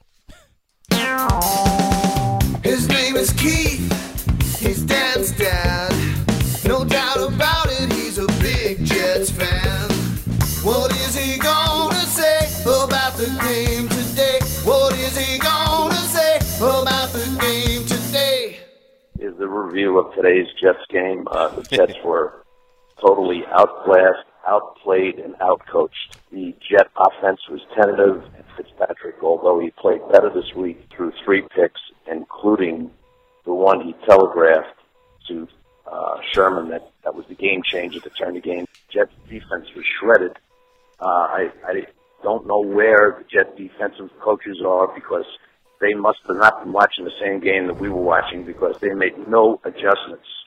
His name is Keith. He's Dan's dad. No doubt about it, he's a big Jets fan. What is he gonna say about the game today? What is he gonna say about the game today? Is the review of today's Jets game. Uh, the Jets were totally outclassed, outplayed, and outcoached. The Jet offense was tentative, and Fitzpatrick, although he played better this week, threw three picks, including the one he telegraphed to uh, Sherman that, that was the game changer to turn the game. Jets defense was shredded. Uh, I, I don't know where the Jet defensive coaches are because they must have not been watching the same game that we were watching because they made no adjustments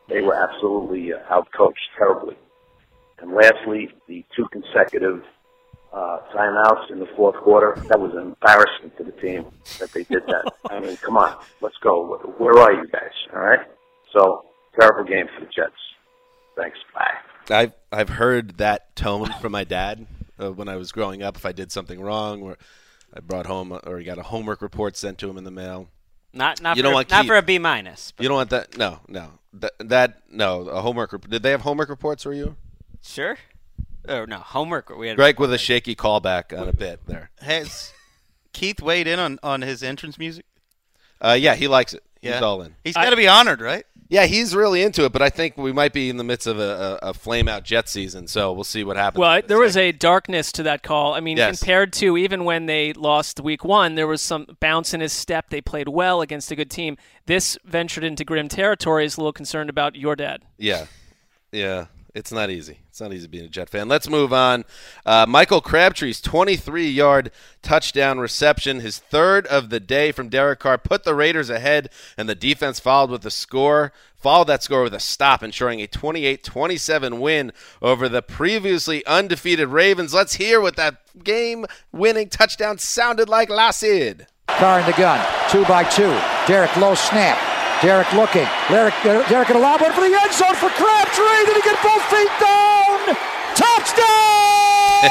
They were absolutely uh, outcoached terribly. And lastly, the two consecutive uh, timeouts in the fourth quarter, that was an embarrassment to the team that they did that. I mean, come on, let's go. Where are you guys, all right? So, terrible game for the Jets. Thanks, bye. I've, I've heard that tone from my dad uh, when I was growing up. If I did something wrong, or I brought home, or he got a homework report sent to him in the mail. Not not you for, don't want not Keith. for a B minus. You don't want that. No, no. That, that no. A homework. Rep- did they have homework reports for you? Sure. Oh no, homework. We had Greg with a shaky callback on a bit there. Has Keith weighed in on, on his entrance music? Uh, yeah, he likes it. He's Yeah. all in. He's got to be honored, right? Yeah, he's really into it, but I think we might be in the midst of a, a, a flame-out Jet season, so we'll see what happens. Well, there was a darkness to that call. I mean, Yes. compared to even when they lost week one, there was some bounce in his step. They played well against a good team. This ventured into grim territory. Is a little concerned about your dad. Yeah, yeah, it's not easy. It's not easy being a Jet fan. Let's move on. Uh, Michael Crabtree's twenty-three-yard touchdown reception, his third of the day from Derek Carr, put the Raiders ahead, and the defense followed with a score. Followed that score with a stop, ensuring a twenty-eight twenty-seven win over the previously undefeated Ravens. Let's hear what that game-winning touchdown sounded like, Lassid. Carr in the gun, two by two. Derek low snap. Derek looking. Derek, Derek at a lob one for the end zone for Crabtree. Did he get both feet down? Touchdown!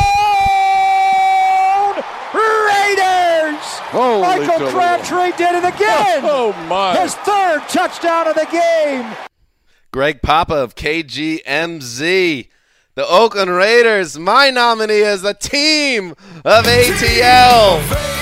Raiders! Holy Michael Toledo. Crabtree did it again. Oh, my. His third touchdown of the game. Greg Papa of K G M Z. The Oakland Raiders, my nominee as the team of A T L.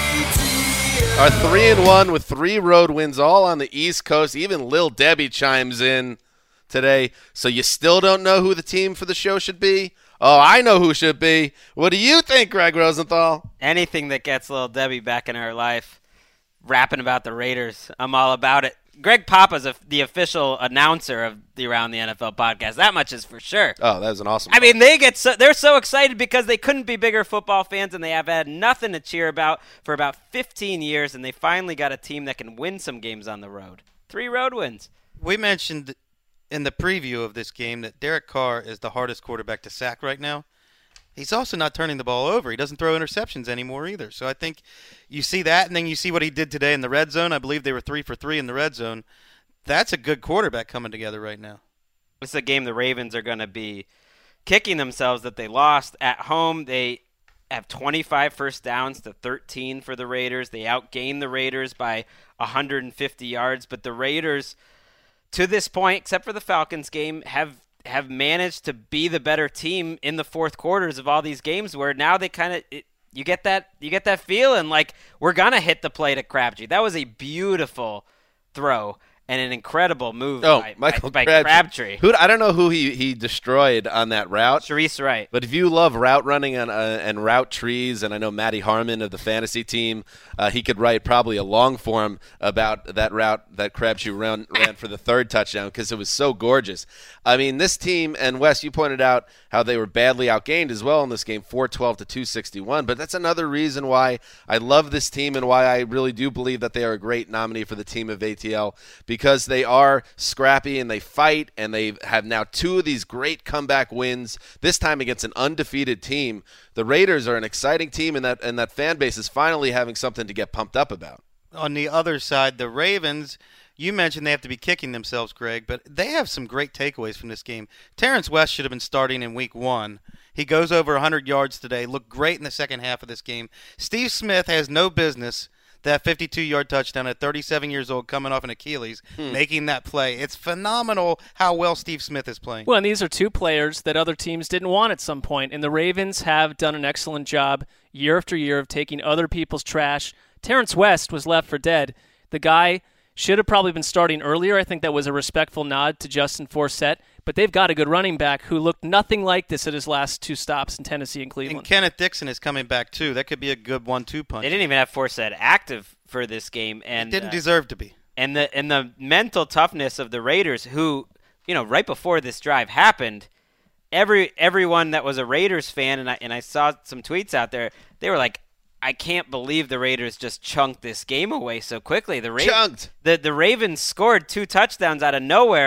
Are three and one with three road wins, all on the East Coast. Even Lil Debbie chimes in today. So you still don't know who the team for the show should be? Oh, I know who should be. What do you think, Greg Rosenthal? Anything that gets little Debbie back in her life, rapping about the Raiders, I'm all about it. Greg Papa's a, the official announcer of the Around the N F L podcast. That much is for sure. Oh, that was an awesome I mean, they get so, they're so excited because they couldn't be bigger football fans, and they have had nothing to cheer about for about fifteen years, and they finally got a team that can win some games on the road. Three road wins. We mentioned in the preview of this game that Derek Carr is the hardest quarterback to sack right now. He's also not turning the ball over. He doesn't throw interceptions anymore either. So I think you see that, and then you see what he did today in the red zone. I believe they were three for three in the red zone. That's a good quarterback coming together right now. This is a game the Ravens are going to be kicking themselves that they lost at home. They have twenty-five first downs to thirteen for the Raiders. They outgained the Raiders by one hundred fifty yards. But the Raiders, to this point, except for the Falcons game, have have managed to be the better team in the fourth quarters of all these games, where now they kind of you get that you get that feeling like we're gonna hit the play to Crabtree. That was a beautiful throw and an incredible move Oh, by, Michael by, by Crabtree. Crabtree. Who I don't know who he, he destroyed on that route. Sharice Wright. But if you love route running and, uh, and route trees, and I know Matty Harmon of the fantasy team, uh, he could write probably a long form about that route that Crabtree ran, ran for the third touchdown because it was so gorgeous. I mean, this team, and Wes, you pointed out how they were badly outgained as well in this game, four twelve to two sixty-one. But that's another reason why I love this team and why I really do believe that they are a great nominee for the team of A T L, because they are scrappy and they fight, and they have now two of these great comeback wins, this time against an undefeated team. The Raiders are an exciting team, and that and that fan base is finally having something to get pumped up about. On the other side, the Ravens, you mentioned they have to be kicking themselves, Greg, but they have some great takeaways from this game. Terrence West should have been starting in week one. He goes over one hundred yards today, looked great in the second half of this game. Steve Smith has no business that fifty-two-yard touchdown at thirty-seven years old, coming off an Achilles, hmm. making that play. It's phenomenal how well Steve Smith is playing. Well, and these are two players that other teams didn't want at some point, and the Ravens have done an excellent job year after year of taking other people's trash. Terrence West was left for dead. The guy should have probably been starting earlier. I think that was a respectful nod to Justin Forsett. But they've got a good running back who looked nothing like this at his last two stops in Tennessee and Cleveland. And Kenneth Dixon is coming back, too. That could be a good one two punch. They didn't even have Forsett active for this game. And he didn't uh, deserve to be. And the and the mental toughness of the Raiders, who, you know, right before this drive happened, every everyone that was a Raiders fan, and I, and I saw some tweets out there, they were like, I can't believe the Raiders just chunked this game away so quickly. The Ra- Chunked. The, the Ravens scored two touchdowns out of nowhere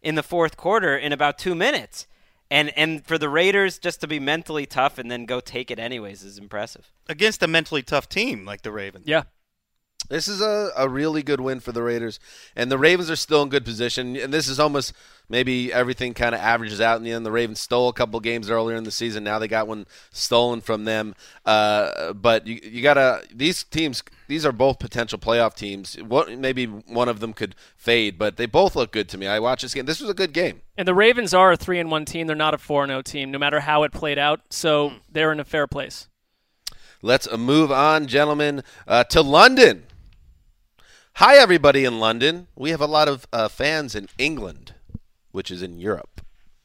in the fourth quarter in about two minutes. And and for the Raiders just to be mentally tough and then go take it anyways is impressive. Against a mentally tough team like the Ravens. Yeah. This is a, a really good win for the Raiders. And the Ravens are still in good position. And this is almost maybe everything kind of averages out in the end. The Ravens stole a couple games earlier in the season. Now they got one stolen from them. Uh, but you, you got to – these teams, these are both potential playoff teams. What, maybe one of them could fade, but they both look good to me. I watched this game. This was a good game. And the Ravens are a three and one team. They're not a four and oh team, no matter how it played out. So they're in a fair place. Let's move on, gentlemen, uh, to London. Hi, everybody in London. We have a lot of uh, fans in England, which is in Europe.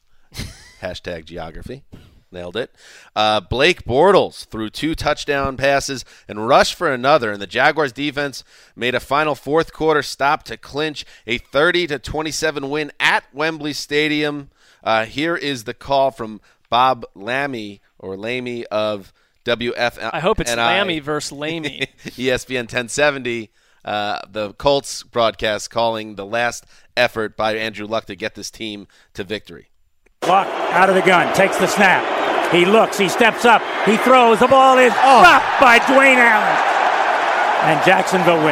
Hashtag geography. Nailed it. Uh, Blake Bortles threw two touchdown passes and rushed for another, and the Jaguars defense made a final fourth quarter stop to clinch a thirty to twenty-seven win at Wembley Stadium. Uh, here is the call from Bob Lammy, or Lamey of W F N I. I hope it's Lammy versus Lamey. E S P N ten seventy. Uh, the Colts broadcast calling the last effort by Andrew Luck to get this team to victory. Luck out of the gun, takes the snap. He looks, he steps up, he throws. The ball is oh. dropped by Dwayne Allen. And Jacksonville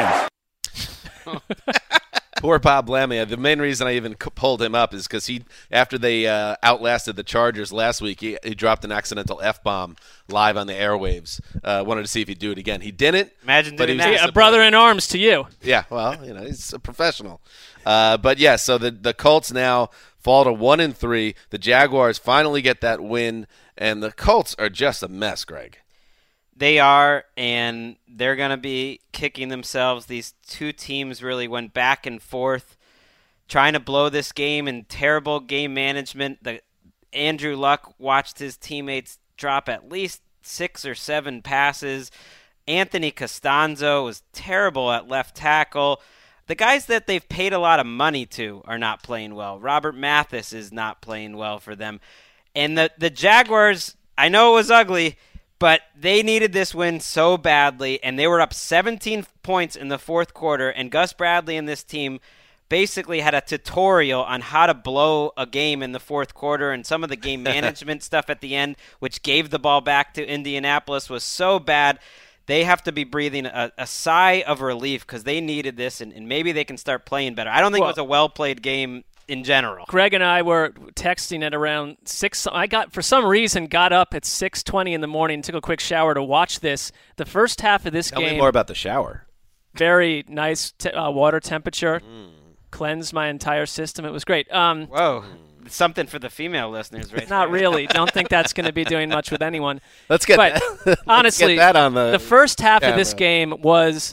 wins. Poor Bob Lamia. The main reason I even pulled him up is because he, after they uh, outlasted the Chargers last week, he, he dropped an accidental F-bomb live on the airwaves. Uh, wanted to see if he'd do it again. He didn't. Imagine doing that. A brother in arms to you. Yeah, well, you know, he's a professional. Uh, but yeah, so the the Colts now fall to one and three. The Jaguars finally get that win, and the Colts are just a mess, Greg. They are, and they're going to be kicking themselves. These two teams really went back and forth trying to blow this game in terrible game management. The Andrew Luck watched his teammates drop at least six or seven passes. Anthony Costanzo was terrible at left tackle. The guys that they've paid a lot of money to are not playing well. Robert Mathis is not playing well for them. And the, the Jaguars, I know it was ugly, but they needed this win so badly, and they were up seventeen points in the fourth quarter, and Gus Bradley and this team basically had a tutorial on how to blow a game in the fourth quarter, and some of the game management stuff at the end, which gave the ball back to Indianapolis, was so bad. They have to be breathing a, a sigh of relief because they needed this, and, and maybe they can start playing better. I don't think well, it was a well-played game in general. Greg and I were texting at around six. I got, for some reason, got up at six twenty in the morning, took a quick shower to watch this. The first half of this Tell game. Tell me more about the shower. Very nice te- uh, water temperature. Mm. Cleansed my entire system. It was great. Um, Whoa. Something for the female listeners right Not there. really. Don't think that's going to be doing much with anyone. Let's get but that. Let's honestly, get that on the, the first half camera. of this game was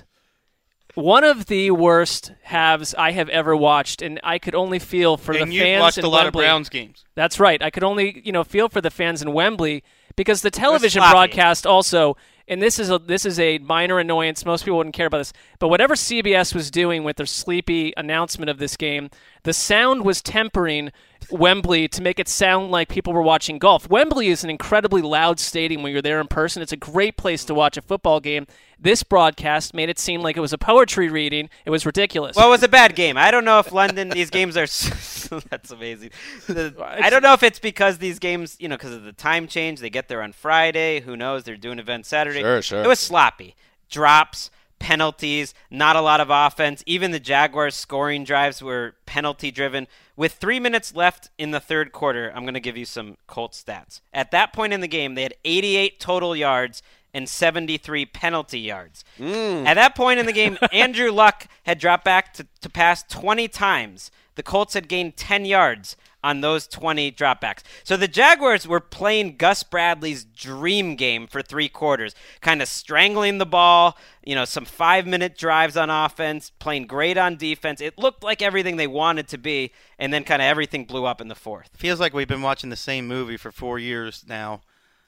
one of the worst halves I have ever watched, and I could only feel for and the you fans watched in a lot Wembley. of Browns games. That's right. I could only, you know, feel for the fans in Wembley because the television sloppy. broadcast also, and this is a this is a minor annoyance. Most people wouldn't care about this, but whatever C B S was doing with their sleepy announcement of this game, the sound was tempering Wembley to make it sound like people were watching golf. Wembley is an incredibly loud stadium when you're there in person. It's a great place to watch a football game. This broadcast made it seem like it was a poetry reading. It was ridiculous. Well, it was a bad game. I don't know if London, these games are, that's amazing. The, I don't know if it's because these games, you know, because of the time change, they get there on Friday. Who knows? They're doing events Saturday. Sure, sure. It was sloppy. Drops, penalties, not a lot of offense. Even the Jaguars' scoring drives were penalty-driven. With three minutes left in the third quarter, I'm going to give you some Colts stats. At that point in the game, they had eighty-eight total yards and seventy-three penalty yards. Mm. At that point in the game, Andrew Luck had dropped back to, to pass twenty times. The Colts had gained ten yards on those twenty dropbacks. So the Jaguars were playing Gus Bradley's dream game for three quarters, kind of strangling the ball, you know, some five-minute drives on offense, playing great on defense. It looked like everything they wanted to be, and then kind of everything blew up in the fourth. Feels like we've been watching the same movie for four years now.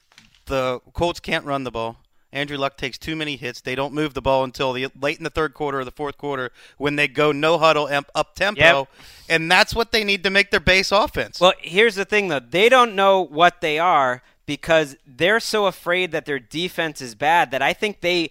The Colts can't run the ball. Andrew Luck takes too many hits. They don't move the ball until the late in the third quarter or the fourth quarter when they go no huddle up tempo, yep. and that's what they need to make their base offense. Well, here's the thing though: they don't know what they are because they're so afraid that their defense is bad that I think they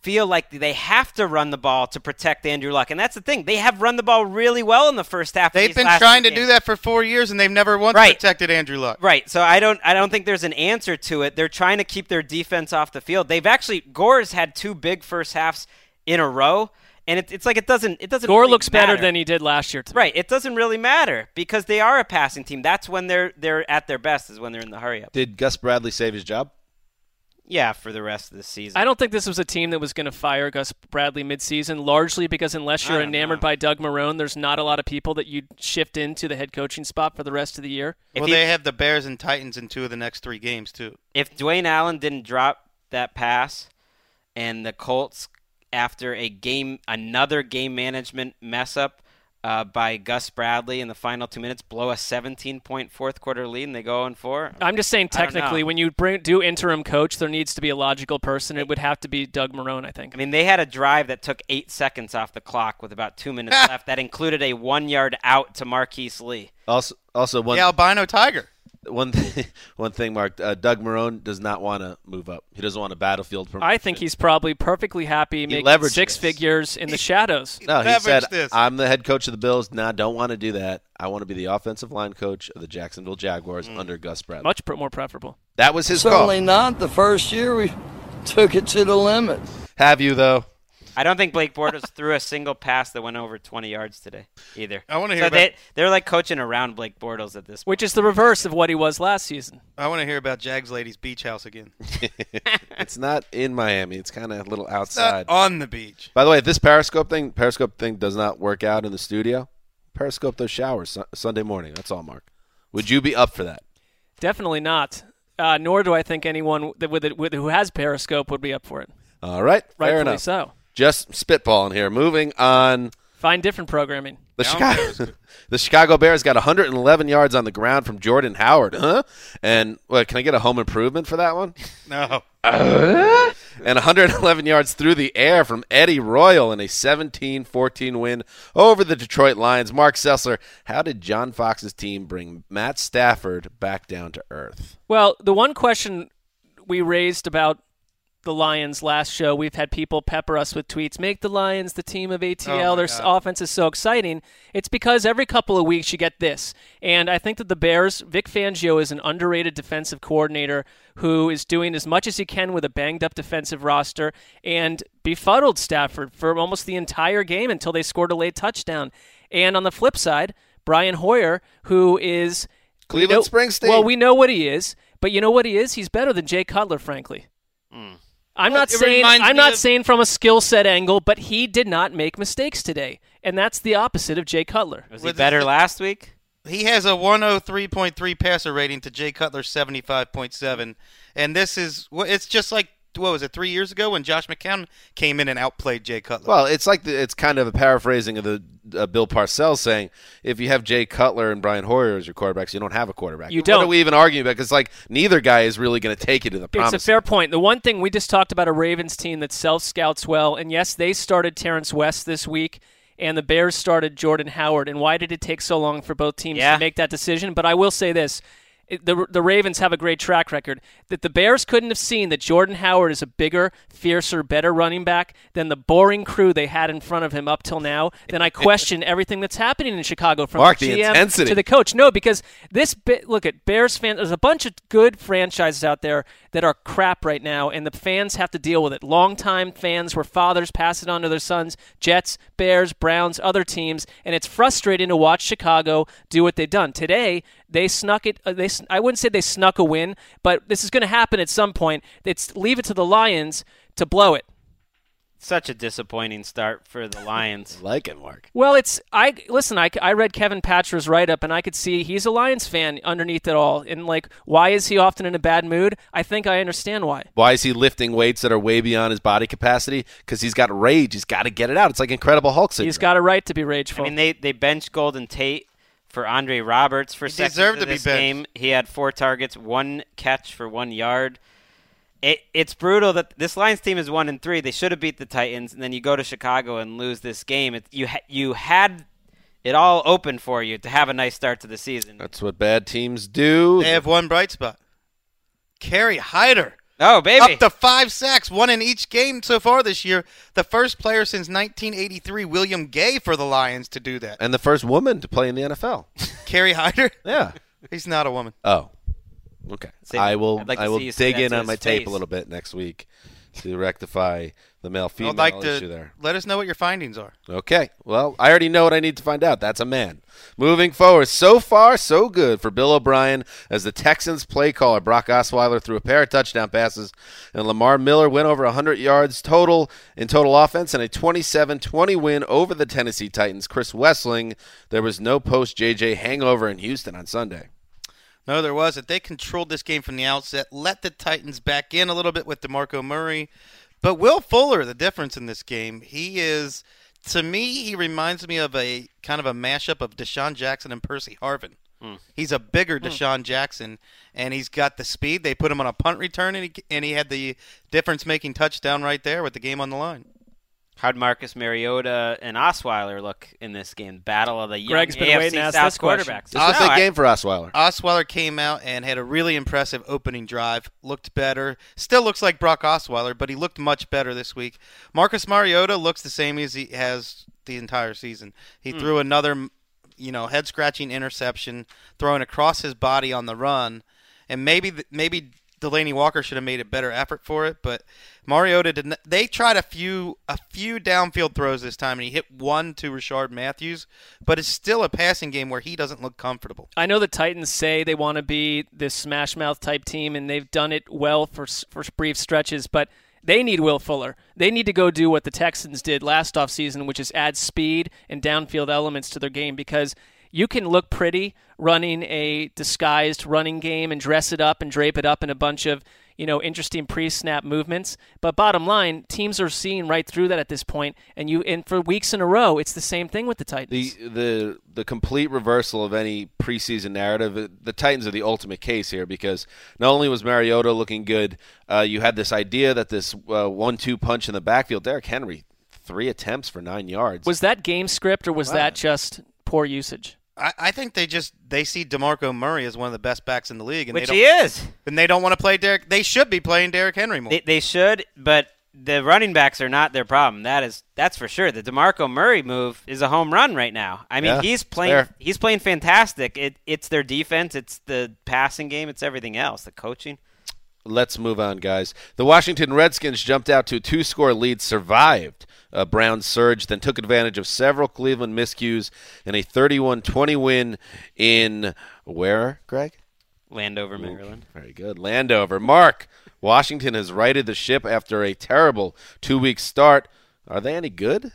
feel like they have to run the ball to protect Andrew Luck. And that's the thing. They have run the ball really well in the first half. They've of these been last trying to games. do that for four years, and they've never once Right. protected Andrew Luck. Right. So I don't I don't think there's an answer to it. They're trying to keep their defense off the field. They've actually Gore's had two big first halves in a row, and it, it's like it doesn't it doesn't Gore really looks matter. better than he did last year. To me. Right. It doesn't really matter because they are a passing team. That's when they're they're at their best, is when they're in the hurry up. Did Gus Bradley save his job? Yeah, for the rest of the season. I don't think this was a team that was going to fire Gus Bradley midseason, largely because unless you're I don't enamored know. by Doug Marrone, there's not a lot of people that you'd shift into the head coaching spot for the rest of the year. Well, he- they have the Bears and Titans in two of the next three games, too. If Dwayne Allen didn't drop that pass and the Colts, after a game, another game management mess up uh, by Gus Bradley in the final two minutes, blow a seventeen-point fourth-quarter lead and they go oh and four? I'm just saying I don't technically, know. when you bring, do interim coach, there needs to be a logical person. It would have to be Doug Marrone, I think. I mean, they had a drive that took eight seconds off the clock with about two minutes left. That included a one-yard out to Marquise Lee. Also, also one The albino tiger. one thing, one thing, Mark. Uh, Doug Marrone does not want to move up. He doesn't want a battlefield promotion. I think he's probably perfectly happy making leveraged six this. figures in the shadows. No, he leveraged said, this. I'm the head coach of the Bills. Nah, don't want to do that. I want to be the offensive line coach of the Jacksonville Jaguars under Gus Bradley. Much pr- more preferable. That was his Certainly call. not. The first year we took it to the limit. Have you, though? I don't think Blake Bortles threw a single pass that went over twenty yards today either. I want to hear So about, they, they're like coaching around Blake Bortles at this point. Which is the reverse of what he was last season. I want to hear about Jags Ladies Beach House again. It's not in Miami. It's kind of a little It's not outside. on the beach. By the way, this Periscope thing, Periscope thing does not work out in the studio. Periscope those showers su- Sunday morning. That's all, Mark. Would you be up for that? Definitely not. Uh, nor do I think anyone that with it, with, who has Periscope would be up for it. All right. Fair Rightfully enough. so. Just spitballing here. Moving on. Find different programming. The Chicago, the Chicago Bears got one hundred eleven yards on the ground from Jordan Howard, huh? And what? Can I get a home improvement for that one? No. Uh, and one hundred eleven yards through the air from Eddie Royal in a seventeen fourteen win over the Detroit Lions. Mark Sessler, how did John Fox's team bring Matt Stafford back down to earth? Well, the one question we raised about the Lions last show, we've had people pepper us with tweets, make the Lions the team of A T L, Oh, my their God. offense is so exciting. It's because every couple of weeks you get this. And I think that the Bears, Vic Fangio is an underrated defensive coordinator who is doing as much as he can with a banged-up defensive roster and befuddled Stafford for almost the entire game until they scored a late touchdown. And on the flip side, Brian Hoyer, who is... Cleveland we know- Springsteen. Well, we know what he is, but you know what he is? He's better than Jay Cutler, frankly. I'm Well, not it saying reminds I'm me not of- saying from a skill set angle, but he did not make mistakes today, and that's the opposite of Jay Cutler. Was he With- better last week? He has a one oh three point three passer rating to Jay Cutler's seventy-five point seven. And this is, well, it's just like, what was it, three years ago when Josh McCown came in and outplayed Jay Cutler? Well, it's like the, it's kind of a paraphrasing of the uh, Bill Parcells saying, if you have Jay Cutler and Brian Hoyer as your quarterbacks, you don't have a quarterback. You What don't. are we even arguing about? Because like neither guy is really going to take you to the promise. It's a fair point. The one thing we just talked about a Ravens team that self-scouts well, and yes, they started Terrence West this week, and the Bears started Jordan Howard. And why did it take so long for both teams Yeah. to make that decision? But I will say this. It, the, the Ravens have a great track record. That the Bears couldn't have seen that Jordan Howard is a bigger, fiercer, better running back than the boring crew they had in front of him up till now. Then I question everything that's happening in Chicago from Mark, the the G M intensity. to the coach. No, because this bit, look at Bears fans. There's a bunch of good franchises out there that are crap right now, and the fans have to deal with it. Longtime fans where fathers pass it on to their sons. Jets, Bears, Browns, other teams, and it's frustrating to watch Chicago do what they've done today. They snuck it. Uh, they I wouldn't say they snuck a win, but this is going to happen at some point. It's leave it to the Lions to blow it. Such a disappointing start for the Lions. like it, Mark. Well, it's I listen. I, I read Kevin Patra's write up, and I could see he's a Lions fan underneath it all. And like, why is he often in a bad mood? I think I understand why. Why is he lifting weights that are way beyond his body capacity? Because he's got rage. He's got to get it out. It's like Incredible Hulk syndrome. He's got a right to be rageful. I mean, they they benched Golden Tate for Andre Roberts for He sections deserved of to be this benched. game. He had four targets, one catch for one yard. It it's brutal that this Lions team is one and three. They should have beat the Titans, and then you go to Chicago and lose this game. It, you ha- you had it all open for you to have a nice start to the season. That's what bad teams do. They have one bright spot. Kerry Hyder. Oh, baby. Up to five sacks, one in each game so far this year. The first player since nineteen eighty-three, William Gay, for the Lions to do that. And the first woman to play in the N F L. Kerry Hyder? Yeah. He's not a woman. Oh. Okay. See, I will I'd like to I will see you say dig that in to on his my tape face. a little bit next week to rectify the male-female I'd like to issue there. let us know what your findings are. Okay. Well, I already know what I need to find out. That's a man. Moving forward, so far, so good for Bill O'Brien as the Texans play caller. Brock Osweiler threw a pair of touchdown passes, and Lamar Miller went over one hundred yards total in total offense and a twenty-seven twenty win over the Tennessee Titans. Chris Wessling, there was no post-J J hangover in Houston on Sunday. No, there wasn't. They controlled this game from the outset, let the Titans back in a little bit with DeMarco Murray. But Will Fuller, the difference in this game, he is, to me, he reminds me of a kind of a mashup of Deshaun Jackson and Percy Harvin. Mm. He's a bigger Mm. Deshaun Jackson, and he's got the speed. They put him on a punt return, and he, and he had the difference-making touchdown right there with the game on the line. How'd Marcus Mariota and Osweiler look in this game? Battle of the young Greg's been A F C waiting to ask South this question. quarterbacks. This is a No, big I- game for Osweiler. Osweiler came out and had a really impressive opening drive. Looked better. Still looks like Brock Osweiler, but he looked much better this week. Marcus Mariota looks the same as he has the entire season. He Hmm. threw another, you know, head-scratching interception, throwing across his body on the run, and maybe maybe Delaney Walker should have made a better effort for it, but Mariota didn't. They tried a few a few downfield throws this time, and he hit one to Rashard Matthews, but it's still a passing game where he doesn't look comfortable. I know the Titans say they want to be this smash mouth type team, and they've done it well for for brief stretches, but they need Will Fuller. They need to go do what the Texans did last offseason, which is add speed and downfield elements to their game, because you can look pretty running a disguised running game and dress it up and drape it up in a bunch of, you know, interesting pre-snap movements. But bottom line, teams are seeing right through that at this point, and you and for weeks in a row, it's the same thing with the Titans. The the the complete reversal of any preseason narrative. The Titans are the ultimate case here because not only was Mariota looking good, uh, you had this idea that this uh, one two punch in the backfield. Derrick Henry, three attempts for nine yards. Was that game script or was Wow. that just poor usage? I, I think they just they see DeMarco Murray as one of the best backs in the league, and Which they he don't, is. And they don't want to play Derrick. They should be playing Derrick Henry more. They, they should, but the running backs are not their problem. That is that's for sure. The DeMarco Murray move is a home run right now. I mean, Yeah, he's playing fair. he's playing fantastic. It it's their defense, it's the passing game, it's everything else, the coaching. Let's move on, guys. The Washington Redskins jumped out to a two-score lead, survived a Browns surge, then took advantage of several Cleveland miscues in a thirty-one twenty win in where, Greg? Landover, Maryland. Very good. Landover. Mark, Washington has righted the ship after a terrible two-week start. Are they any good?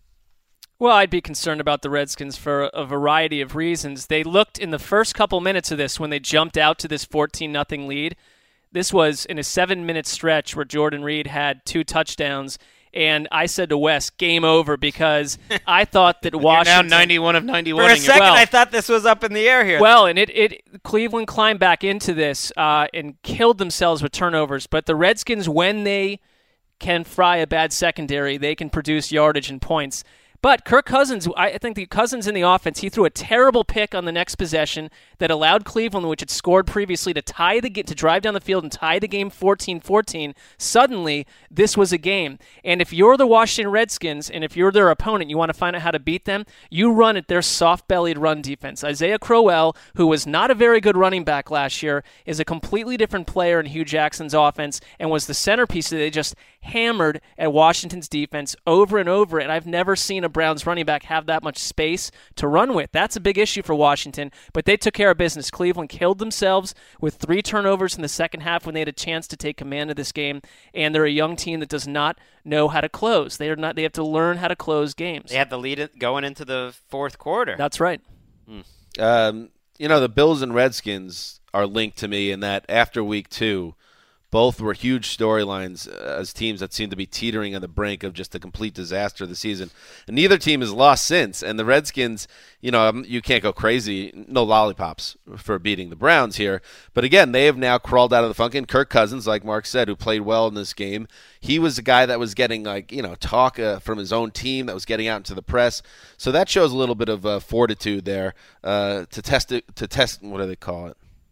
Well, I'd be concerned about the Redskins for a variety of reasons. They looked in the first couple minutes of this when they jumped out to this fourteen nothing lead. This was in a seven-minute stretch where Jordan Reed had two touchdowns, and I said to Wes, game over, because I thought that Washington... You're now ninety-one of ninety-one. For a in your- second, well- I thought this was up in the air here. Well, and it, it Cleveland climbed back into this uh, and killed themselves with turnovers, but the Redskins, when they can fry a bad secondary, they can produce yardage and points. But Kirk Cousins, I think the Cousins in the offense, he threw a terrible pick on the next possession that allowed Cleveland, which had scored previously, to tie the to drive down the field and tie the game fourteen fourteen. Suddenly, this was a game. And if you're the Washington Redskins and if you're their opponent, you want to find out how to beat them, you run at their soft-bellied run defense. Isaiah Crowell, who was not a very good running back last year, is a completely different player in Hugh Jackson's offense and was the centerpiece that they just hammered at Washington's defense over and over. And I've never seen a Browns running back have that much space to run with. That's a big issue for Washington, but they took care of business. Cleveland killed themselves with three turnovers in the second half when they had a chance to take command of this game, and they're a young team that does not know how to close. They are not. They have to learn how to close games. They had the lead going into the fourth quarter. That's right. Um, you know, the Bills and Redskins are linked to me in that after week two, both were huge storylines uh, as teams that seem to be teetering on the brink of just a complete disaster of the season. And neither team has lost since. And the Redskins, you know, um, you can't go crazy. No lollipops for beating the Browns here. But again, they have now crawled out of the funk. And Kirk Cousins, like Mark said, who played well in this game, he was the guy that was getting, like, you know, talk uh, from his own team that was getting out into the press. So that shows a little bit of uh, fortitude there uh, to test it, to test, what do they call it?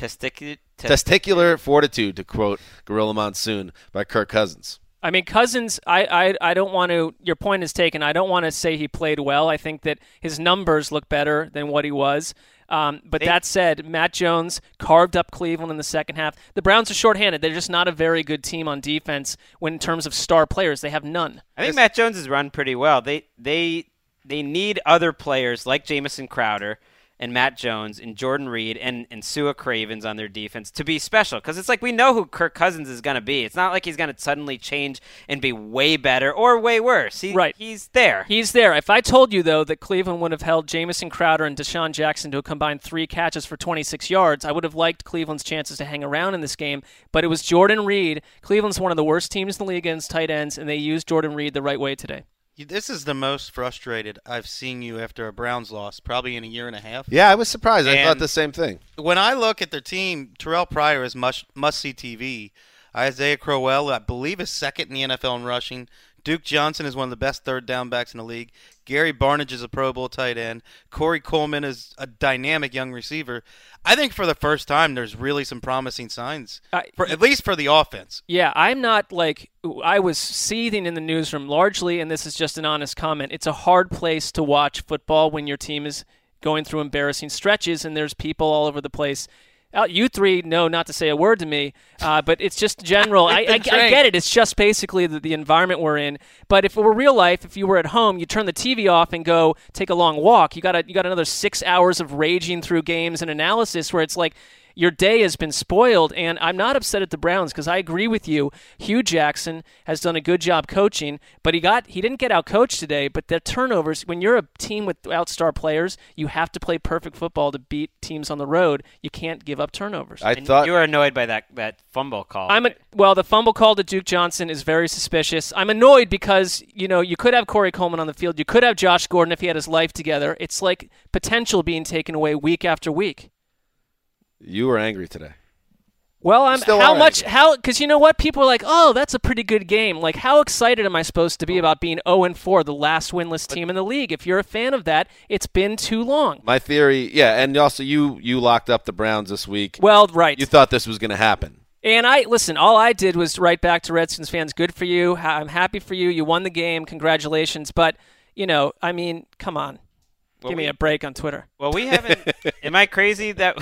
Testic- te- Testicular fortitude, to quote Gorilla Monsoon by Kirk Cousins. I mean, Cousins, I, I, I don't want to, your point is taken. I don't want to say he played well. I think that his numbers look better than what he was. Um, but They- that said, Matt Jones carved up Cleveland in the second half. The Browns are shorthanded. They're just not a very good team on defense when in terms of star players. They have none. I think Matt Jones has run pretty well. They they they need other players like Jamison Crowder and Matt Jones and Jordan Reed and, and Sua Cravens on their defense to be special. Because it's like we know who Kirk Cousins is going to be. It's not like he's going to suddenly change and be way better or way worse. He, Right. He's there. He's there. If I told you, though, that Cleveland would have held Jamison Crowder and Deshaun Jackson to a combined three catches for twenty-six yards, I would have liked Cleveland's chances to hang around in this game. But it was Jordan Reed. Cleveland's one of the worst teams in the league against tight ends, and they used Jordan Reed the right way today. You- This is the most frustrated I've seen you after a Browns loss, probably in a year and a half. Yeah, I was surprised. I And thought the same thing. When I look at their team, Terrell Pryor is must, must-see T V. Isaiah Crowell, I believe, is second in the N F L in rushing. Duke Johnson is one of the best third down backs in the league. Gary Barnidge is a Pro Bowl tight end. Corey Coleman is a dynamic young receiver. I think for the first time, there's really some promising signs, for, at least for the offense. Yeah, I'm not like I was seething in the newsroom largely, and this is just an honest comment. It's a hard place to watch football when your team is going through embarrassing stretches and there's people all over the place. Uh, you three know not to say a word to me, uh, but it's just general. I, I, I get it. It's just basically the, the environment we're in. But if it were real life, if you were at home, you turn the T V off and go take a long walk. You got a, you got another six hours of raging through games and analysis where it's like your day has been spoiled. And I'm not upset at the Browns because I agree with you. Hugh Jackson has done a good job coaching, but he got he didn't get out coached today. But the turnovers, when you're a team without star players, you have to play perfect football to beat teams on the road. You can't give up turnovers. I And thought you were annoyed by that, that fumble call. I'm a, well, the fumble call to Duke Johnson is very suspicious. I'm annoyed because, you know, you could have Corey Coleman on the field. You could have Josh Gordon if he had his life together. It's like potential being taken away week after week. you were angry today. Well, I'm Still how are much angry. how because you know what, people are like, oh, that's a pretty good game. Like, how excited am I supposed to be about being oh and four, the last winless team in the league? If you're a fan of that, it's been too long. My theory, yeah, and also you you locked up the Browns this week. Well, right. You thought this was going to happen. And I listen. All I did was write back to Redskins fans. Good for you. Ha- I'm happy for you. You won the game. Congratulations. But you know, I mean, come on, Well, give me we- a break on Twitter. well, we haven't. Am I crazy that?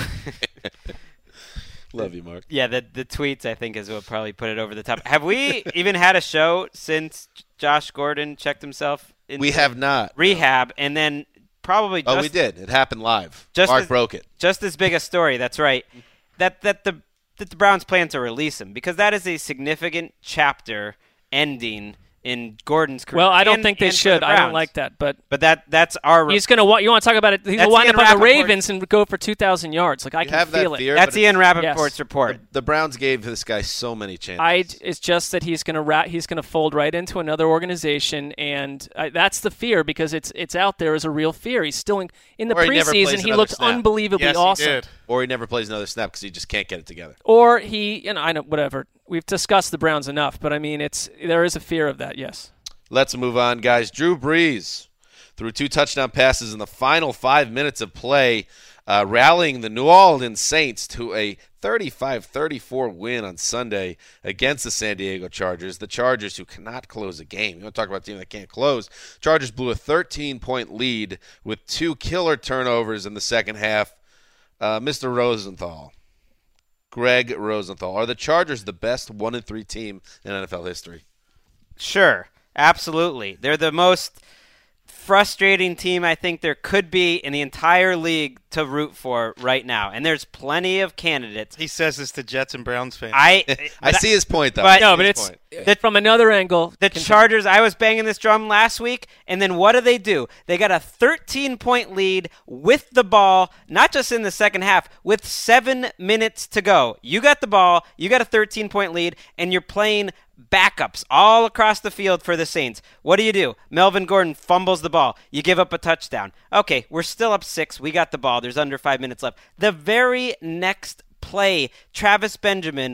Love you, Mark. Yeah, the the tweets I think is what probably put it over the top. Have we even had a show since Josh Gordon checked himself into We have not. rehab, and then probably just, Oh, we did. It happened live. Just Mark as- broke it. Just as big a story. That's right. That that the that the Browns plan to release him because that is a significant chapter ending in Gordon's career. Well, I don't and- think they and for should. the I don't Browns. like that. But But that that's our. he's gonna. wa- You want to talk about it? He's That's gonna wind Ian up on the Rappaport's- Ravens and go for two thousand yards. Like I You can have that feel it. fear, That's but Ian it's- Rappaport's Yes. report. The Browns gave this guy so many chances. I, it's just that he's going to rat, he's going to fold right into another organization, and I, that's the fear because it's it's out there as a real fear. He's still in, in the Or he never plays preseason. He another looked snap. unbelievably Yes, he awesome. did. Or he never plays another snap because he just can't get it together. Or he, you know, I know whatever. We've discussed the Browns enough, but I mean, it's there is a fear of that. Yes. Let's move on, guys. Drew Brees threw two touchdown passes in the final five minutes of play, uh, rallying the New Orleans Saints to a thirty-five thirty-four win on Sunday against the San Diego Chargers. The Chargers, who cannot close a game. You want to talk about a team that can't close. Chargers blew a thirteen-point lead with two killer turnovers in the second half. Uh, Mister Rosenthal, Greg Rosenthal, are the Chargers the best one and three team in N F L history? Sure, absolutely. They're the most frustrating team I think there could be in the entire league to root for right now. And there's plenty of candidates. He says this to Jets and Browns fans. I I see his point, though. But No, I see but his it's point. that from another angle. The Chargers, I was banging this drum last week, and then what do they do? They got a thirteen-point lead with the ball, not just in the second half, with seven minutes to go. You got the ball, you got a thirteen-point lead, and you're playing backups all across the field for the Saints. What do you do? Melvin Gordon fumbles the ball. You give up a touchdown. Okay, we're still up six. We got the ball. There's under five minutes left. The very next play, Travis Benjamin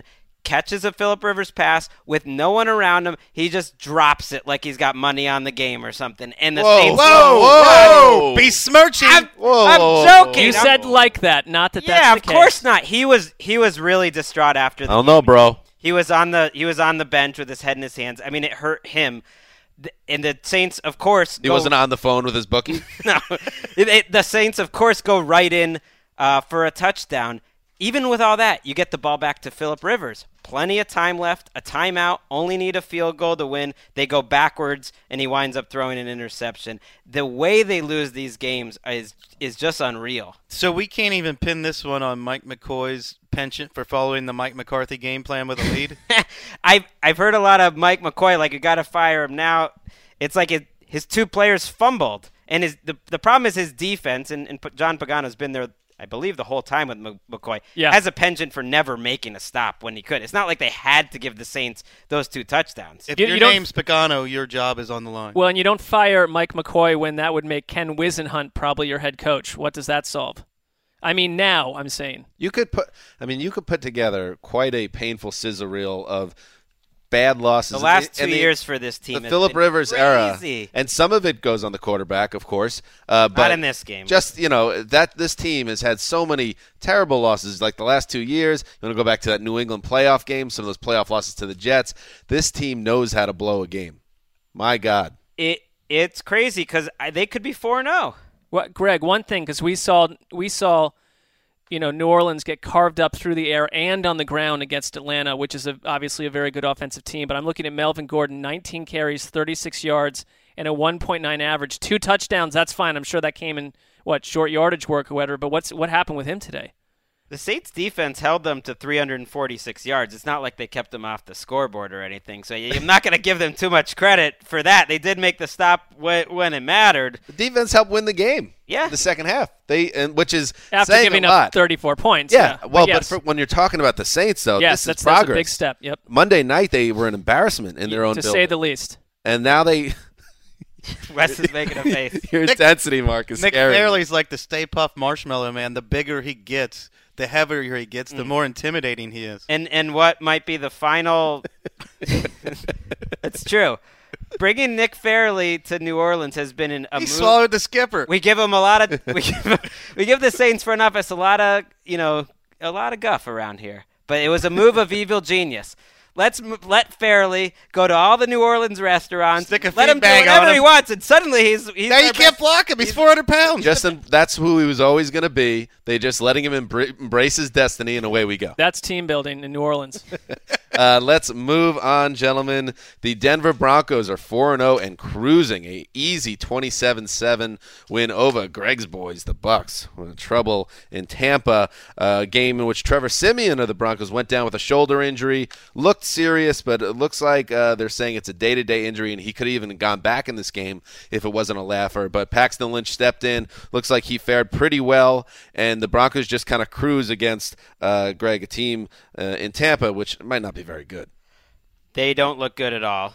catches a Phillip Rivers pass with no one around him. He just drops it like he's got money on the game or something. And the Whoa, Saints whoa, whoa, whoa. Besmirching. I'm, Whoa, I'm whoa, joking. You I'm- said like that, not that yeah, that's of the case. course not. He was he was really distraught after I the don't know, bro. He was on the he was on the bench with his head in his hands. I mean, it hurt him. The- And the Saints, of course, He go, wasn't on the phone with his bookie? no, it, it, the Saints, of course, go right in uh, for a touchdown. Even with all that, you get the ball back to Phillip Rivers. Plenty of time left, a timeout, only need a field goal to win. They go backwards, and he winds up throwing an interception. The way they lose these games is is just unreal. So we can't even pin this one on Mike McCoy's penchant for following the Mike McCarthy game plan with a lead? I've, I've heard a lot of Mike McCoy, like, you got to fire him now. It's like it, his two players fumbled. And his the, the problem is his defense, and, and John Pagano's been there, I believe, the whole time with McCoy, yeah. has a penchant for never making a stop when he could. It's not like they had to give the Saints those two touchdowns. If You- your you don't- name's Pagano, your job is on the line. Well, and you don't fire Mike McCoy when that would make Ken Wisenhunt probably your head coach. What does that solve? I mean, now I'm saying. You could put I mean, you could put together quite a painful sizzle reel of bad losses. The last And two the- years for this team The has Phillip been Rivers era. crazy. And some of it goes on the quarterback, of course. Uh, but Not in this game. Just, you know, that this team has had so many terrible losses like the last two years. You want to go back to that New England playoff game, some of those playoff losses to the Jets. This team knows how to blow a game. My God. It It's crazy because they could be four and oh. What, Greg? One thing, because we saw we saw, you know, New Orleans get carved up through the air and on the ground against Atlanta, which is a, obviously a very good offensive team. But I'm looking at Melvin Gordon, nineteen carries, thirty-six yards, and a one point nine average, two touchdowns. That's fine. I'm sure that came in what short yardage work or whatever. But what's what happened with him today? The Saints defense held them to three hundred forty-six yards. It's not like they kept them off the scoreboard or anything. So I'm not going to give them too much credit for that. They did make the stop when, when it mattered. The defense helped win the game. Yeah. The second half. They and which is After saying giving a up lot. thirty-four points. Yeah, Yeah. well, But yes. but for, when you're talking about the Saints, though, Yes, this that's- is that's a progress. big step, yep. Monday night, they were an embarrassment in their own to building. say the least. And now they... Wes is making a face. Your Nick- intensity, Mark, is Nick scary. Fairley's like the Stay Puft Marshmallow Man. The bigger he gets, the heavier he gets, the Mm. more intimidating he is. And and what might be the final? It's true. Bringing Nick Fairley to New Orleans has been an, a He move. swallowed the skipper. We give him a lot of we give, we give the Saints front office a lot of you know a lot of guff around here, but it was a move of evil genius. Let's m- let Fairley go to all the New Orleans restaurants. Stick a let feed him do bag whatever on he him. wants, and suddenly he's he's Now our you can't best- block him. He's four hundred pounds. Justin, that's who he was always going to be. They just letting him embra- embrace his destiny, and away we go. That's team building in New Orleans. Uh, let's move on, gentlemen. The Denver Broncos are four and oh and cruising a easy twenty-seven seven win over Greg's boys, the Bucks. We're in trouble in Tampa, a game in which Trevor Siemian of the Broncos went down with a shoulder injury. Looked serious, but it looks like uh, they're saying it's a day-to-day injury, and he could have even gone back in this game if it wasn't a laugher. But Paxton Lynch stepped in. Looks like he fared pretty well, and the Broncos just kind of cruise against uh, Greg, a team uh, in Tampa, which might not be very good. They don't look good at all,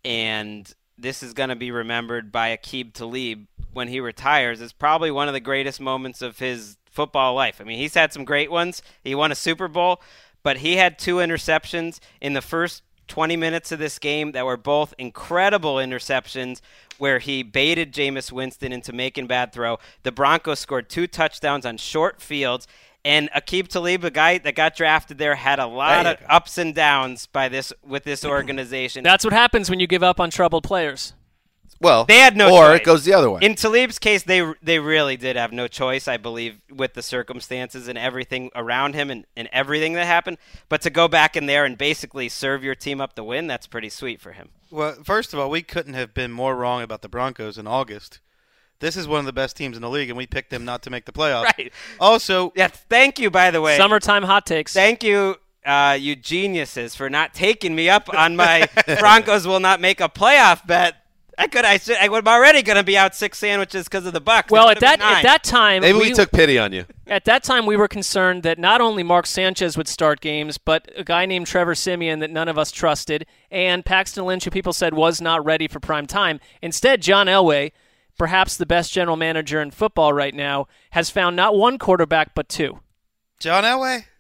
and this is going to be remembered by Aqib Talib when he retires. It's probably one of the greatest moments of his football life. I mean, he's had some great ones. He won a Super Bowl, but he had two interceptions in the first twenty minutes of this game that were both incredible interceptions where he baited Jameis Winston into making bad throw. The Broncos scored two touchdowns on short fields. And Aqib Talib, the guy that got drafted there, had a lot There of you go. ups and downs by this with this organization. That's what happens when you give up on troubled players. Well, They had no or choice. it goes the other way. In Talib's case, they they really did have no choice, I believe, with the circumstances and everything around him and, and everything that happened. But to go back in there and basically serve your team up the win, that's pretty sweet for him. Well, first of all, we couldn't have been more wrong about the Broncos in August. This is one of the best teams in the league, and we picked them not to make the playoffs. Right. Also, Yes, thank you, by the way. Summertime hot takes. Thank you, uh, you geniuses, for not taking me up on my Broncos will not make a playoff bet. I could, I, should, I was already going to be out six sandwiches because of the Bucks. Well, It at could've that been nine. at that time, Maybe we, took pity on you. At that time, we were concerned that not only Mark Sanchez would start games, but a guy named Trevor Siemian that none of us trusted, and Paxton Lynch, who people said was not ready for prime time. Instead, John Elway, perhaps the best general manager in football right now, has found not one quarterback but two. John Elway,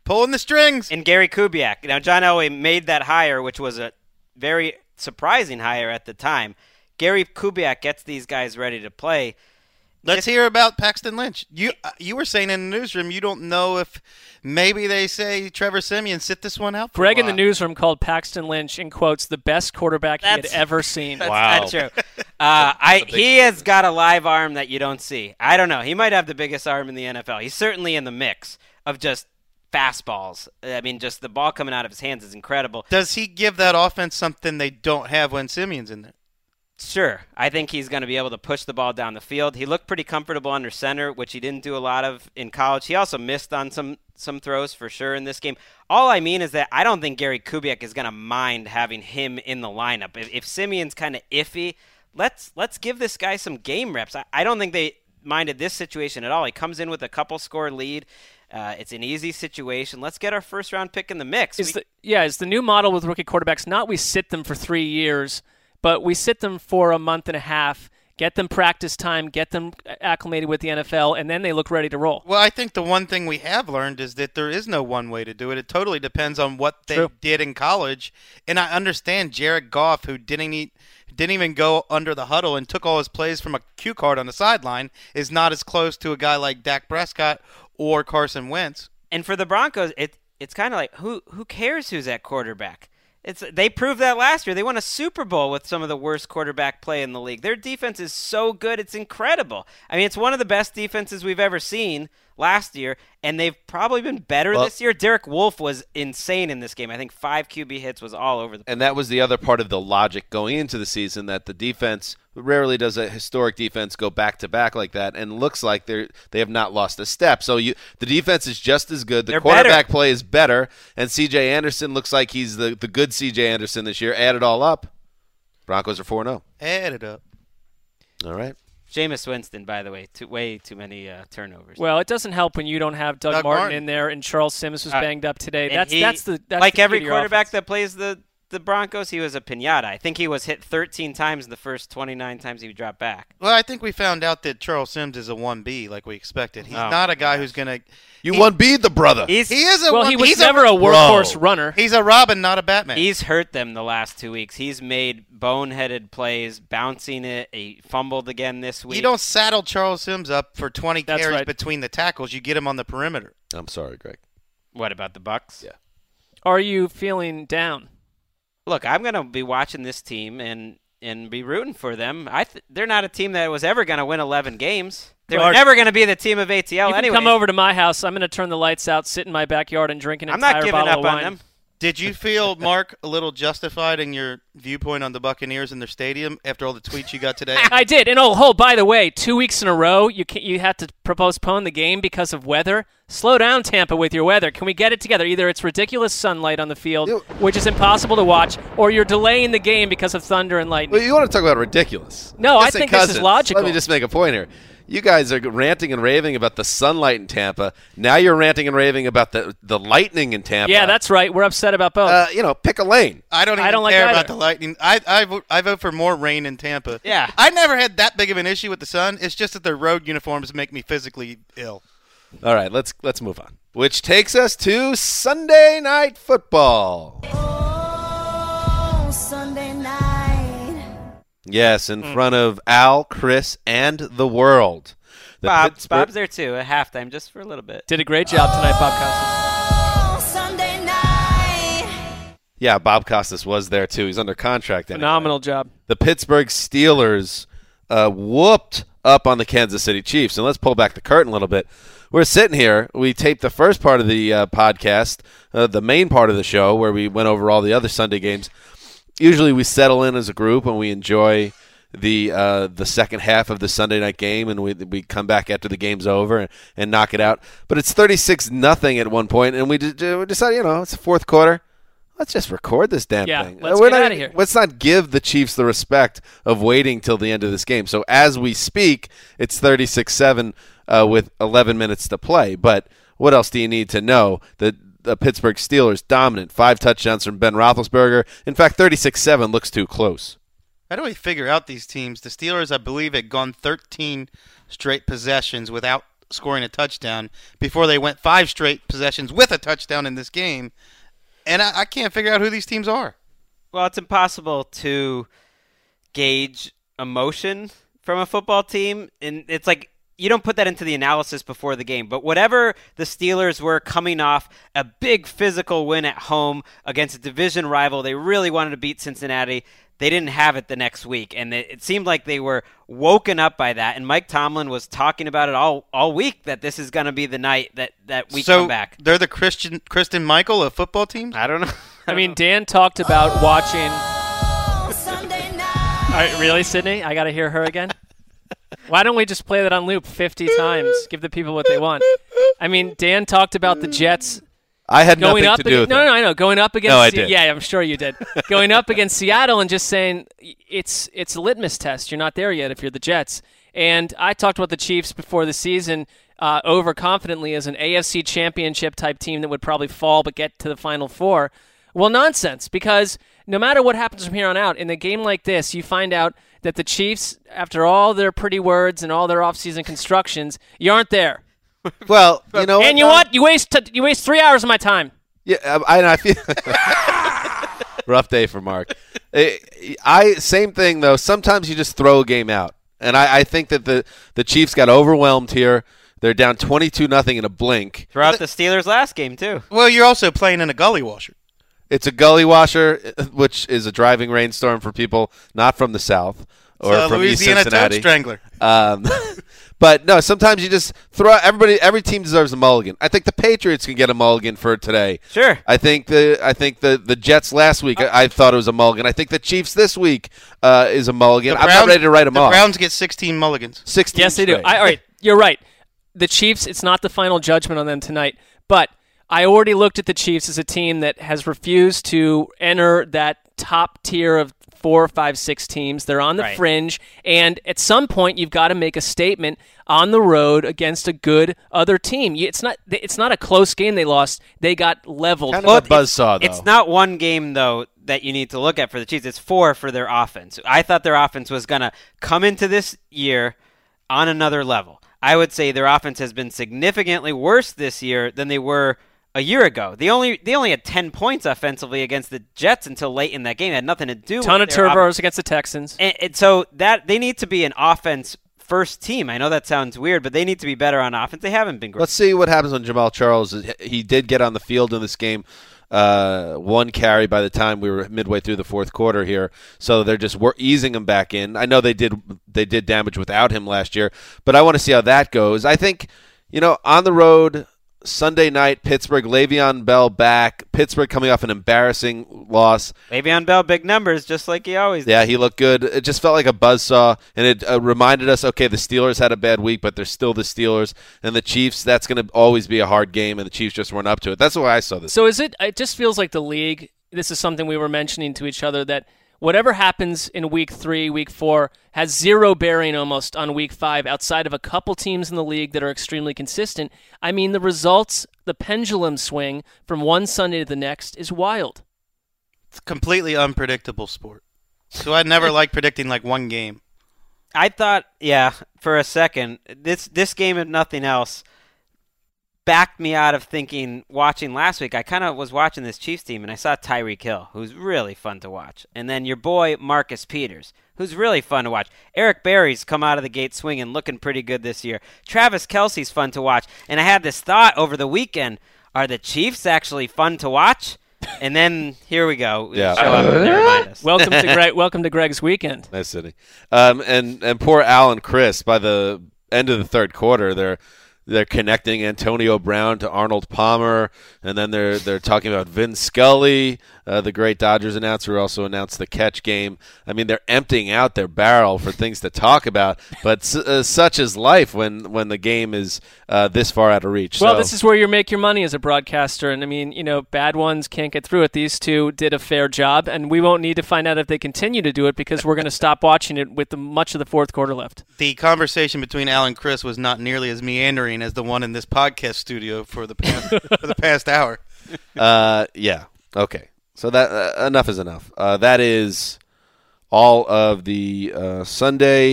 Pulling the strings. And Gary Kubiak. Now, John Elway made that hire, which was a very surprising hire at the time. Gary Kubiak gets these guys ready to play. Let's hear about Paxton Lynch. You uh, you were saying in the newsroom you don't know if maybe they say Trevor Siemian sit this one out for Greg a in while. the newsroom called Paxton Lynch, in quotes, the best quarterback he had That's- ever seen. That's not true. Uh, I he has got a live arm that you don't see. I don't know. He might have the biggest arm in the N F L. He's certainly in the mix of just fastballs. I mean, just the ball coming out of his hands is incredible. Does he give that offense something they don't have when Simeon's in there? Sure. I think he's going to be able to push the ball down the field. He looked pretty comfortable under center, which he didn't do a lot of in college. He also missed on some, some throws for sure in this game. All I mean is that I don't think Gary Kubiak is going to mind having him in the lineup. If, if Simeon's kind of iffy, let's let's give this guy some game reps. I, I don't think they minded this situation at all. He comes in with a couple score lead. Uh, it's an easy situation. Let's get our first round pick in the mix. Is We- the, yeah, is the new model with rookie quarterbacks not we sit them for three years, but we sit them for a month and a half, get them practice time, get them acclimated with the N F L, and then they look ready to roll. Well, I think the one thing we have learned is that there is no one way to do it. It totally depends on what they True. did in college. And I understand Jared Goff, who didn't eat, didn't even go under the huddle and took all his plays from a cue card on the sideline, is not as close to a guy like Dak Prescott or Carson Wentz. And for the Broncos, it it's kind of like who who cares who's at quarterback? It's they proved that last year. They won a Super Bowl with some of the worst quarterback play in the league. Their defense is so good, it's incredible. I mean, it's one of the best defenses we've ever seen last year, and they've probably been better Well- this year. Derek Wolfe was insane in this game. I think five Q B hits was all over the And that was the other part of the logic going into the season, that the defense rarely does a historic defense go back to back like that, and looks like they they have not lost a step. So you the defense is just as good. The They're quarterback better. play is better, and C J Anderson looks like he's the, the good C J Anderson this year. Add it all up, Broncos are four and oh. Add it up. All right. Jameis Winston, by the way, too, way too many uh, turnovers. Well, it doesn't help when you don't have Doug, Doug Martin, Martin. in there, and Charles Sims was Uh, banged up today. And That's he- that's the that's like the key every to your quarterback offense. that plays the the Broncos, he was a pinata. I think he was hit thirteen times in the first twenty-nine times he dropped back. Well, I think we found out that Charles Sims is a one B like we expected. He's Oh, not a guy who's going to You one B the brother. He's He is a well, one, he was he's never a, workhorse runner. He's a Robin, not a Batman. He's hurt them the last two weeks. He's made boneheaded plays, bouncing it. He fumbled again this week. You don't saddle Charles Sims up for twenty That's carries right. between the tackles. You get him on the perimeter. I'm sorry, Greg. What about the Bucks? Yeah. Are you feeling down? Look, I'm going to be watching this team and and be rooting for them. I th- they're not a team that was ever going to win eleven games. They're Well, never going to be the team of A T L you can anyway. come over to my house. I'm going to turn the lights out, sit in my backyard, and drink an I'm entire not giving bottle up of on wine. them. Did you feel, Mark, a little justified in your viewpoint on the Buccaneers and their stadium after all the tweets you got today? I did. And oh, oh, by the way, two weeks in a row, you can, you had to postpone the game because of weather. Slow down, Tampa, with your weather. Can we get it together? Either it's ridiculous sunlight on the field, which is impossible to watch, or you're delaying the game because of thunder and lightning. Well, you want to talk about ridiculous? No, I Listen, think this is cousin, logical. Let me just make a point here. You guys are ranting and raving about the sunlight in Tampa. Now you're ranting and raving about the the lightning in Tampa. Yeah, that's right. We're upset about both. Uh, you know, pick a lane. I don't even I don't like care either. about the Lightning. I, I, vote, I vote for more rain in Tampa. Yeah. I never had that big of an issue with the sun. It's just that their road uniforms make me physically ill. All right, let's let's move on. Which takes us to Sunday Night Football. Oh, Sunday night. Yes, in Hmm. front of Al, Chris, and the world. The Bob, Pittsburgh- Bob's there too at halftime, just for a little bit. Did a great job tonight, Bob Costas. Oh, Sunday night. Yeah, Bob Costas was there too. He's under contract. anyway. Phenomenal job. The Pittsburgh Steelers uh, whooped up on the Kansas City Chiefs. And let's pull back the curtain a little bit. We're sitting here. We taped the first part of the uh, podcast, uh, the main part of the show, where we went over all the other Sunday games. Usually we settle in as a group and we enjoy the uh, the second half of the Sunday night game, and we we come back after the game's over and, and knock it out. But it's thirty-six nothing at one point, and we, d- we decided, you know, it's the fourth quarter. Let's just record this damn Yeah, thing. let's We're get not- outta here. Let's not give the Chiefs the respect of waiting till the end of this game. So as we speak, it's thirty-six seven uh, with eleven minutes to play. But what else do you need to know? The, the Pittsburgh Steelers dominant, five touchdowns from Ben Roethlisberger. In fact, thirty-six seven looks too close. How do we figure out these teams? The Steelers, I believe, had gone thirteen straight possessions without scoring a touchdown before they went five straight possessions with a touchdown in this game. And I, I can't figure out who these teams are. Well, it's impossible to gauge emotion from a football team. And it's like you don't put that into the analysis before the game. But whatever the Steelers were coming off a big physical win at home against a division rival, they really wanted to beat Cincinnati. They didn't have it the next week, and it, it seemed like they were woken up by that. And Mike Tomlin was talking about it all, all week, that this is going to be the night that, that we so come back. They're the Christian Kristen Michael of football teams? I don't know. I mean, Dan talked about watching. All right, really, Sydney? I got to hear her again? Why don't we just play that on loop fifty times? Give the people what they want. I mean, Dan talked about the Jets. I had going nothing up to against, do with no, it. No, no, I know. Going up against, No, I Se- did. yeah, I'm sure you did. Going up against Seattle and just saying it's it's a litmus test. You're not there yet if you're the Jets. And I talked about the Chiefs before the season uh, overconfidently as an A F C championship type team that would probably fall but get to the Final Four. Well, nonsense, because no matter what happens from here on out, in a game like this, you find out that the Chiefs, after all their pretty words and all their offseason constructions, you aren't there. Well, you know, and you what? You waste t- you waste three hours of my time. Yeah, I, I feel rough day for Mark. I, I same thing though. Sometimes you just throw a game out, and I, I think that the the Chiefs got overwhelmed here. They're down twenty-two nothing in a blink. Throughout the Steelers' last game too. Well, you're also playing in a gully washer. It's a gully washer, which is a driving rainstorm for people not from the South or So from Louisiana East Cincinnati. Toad Strangler. Um, but no, sometimes you just throw out everybody. Every team deserves a mulligan. I think the Patriots can get a mulligan for today. Sure. I think the I think the, the Jets last week. I, I thought it was a mulligan. I think the Chiefs this week uh, is a mulligan. The I'm Browns- not ready to write them the off. Browns get sixteen mulligans. sixteen. Yes, they do. straight. I, all right, you're right. The Chiefs, it's not the final judgment on them tonight, but I already looked at the Chiefs as a team that has refused to enter that top tier of four, five, six teams. They're on the Right. fringe, and at some point, you've got to make a statement on the road against a good other team. You- It's not. It's not a close game they lost. They got leveled. Kind of a buzzsaw, though. It's not one game, though, that you need to look at for the Chiefs. It's four for their offense. I thought their offense was going to come into this year on another level. I would say their offense has been significantly worse this year than they were a year ago. They only they only had ten points offensively against the Jets until late in that game. It had nothing to do Ton with of their turbos off- against the Texans. And, and so that they need to be an offense first team. I know that sounds weird, but they need to be better on offense. They haven't been great. Let's see what happens when Jamal Charles. Is, he did get on the field in this game. Uh, one carry by the time we were midway through the fourth quarter here, so they're just we're easing him back in. I know they did they did damage without him last year, but I want to see how that goes. I think, you know, on the road Sunday night, Pittsburgh, Le'Veon Bell back. Pittsburgh coming off an embarrassing loss. Le'Veon Bell, big numbers, just like he always Yeah, does. he looked good. It just felt like a buzzsaw, and it uh, reminded us, okay, the Steelers had a bad week, but they're still the Steelers. And the Chiefs, that's going to always be a hard game, and the Chiefs just weren't up to it. That's the way I saw this. So is it? It just feels like the league. This is something we were mentioning to each other, that whatever happens in week three, week four, has zero bearing almost on week five outside of a couple teams in the league that are extremely consistent. I mean, the results, the pendulum swing from one Sunday to the next is wild. It's a completely unpredictable sport. So I never like predicting like one game. I thought, yeah, for a second, this this game, if nothing else, backed me out of thinking, watching last week. I kind of was watching this Chiefs team, and I saw Tyreek Hill, who's really fun to watch. And then your boy, Marcus Peters, who's really fun to watch. Eric Berry's come out of the gate swinging, looking pretty good this year. Travis Kelce's fun to watch. And I had this thought over the weekend, are the Chiefs actually fun to watch? And then here we go. We Yeah. show up and they remind us. Welcome to Greg. Welcome to Greg's weekend. Nice city. Um, and and poor Al and Chris. By the end of the third quarter, they're they're connecting Antonio Brown to Arnold Palmer, and then they're they're talking about Vin Scully, uh, the great Dodgers announcer, who also announced the catch game. I mean, they're emptying out their barrel for things to talk about. But uh, such is life when when the game is uh, this far out of reach. Well, so. this is where you make your money as a broadcaster. And, I mean, you know, bad ones can't get through it. These two did a fair job, and we won't need to find out if they continue to do it because we're going to stop watching it with the, much of the fourth quarter left. The conversation between Al and Chris was not nearly as meandering as the one in this podcast studio for the past, for the past hour. Uh, yeah. Okay. So that uh, enough is enough. Uh, that is all of the uh, Sunday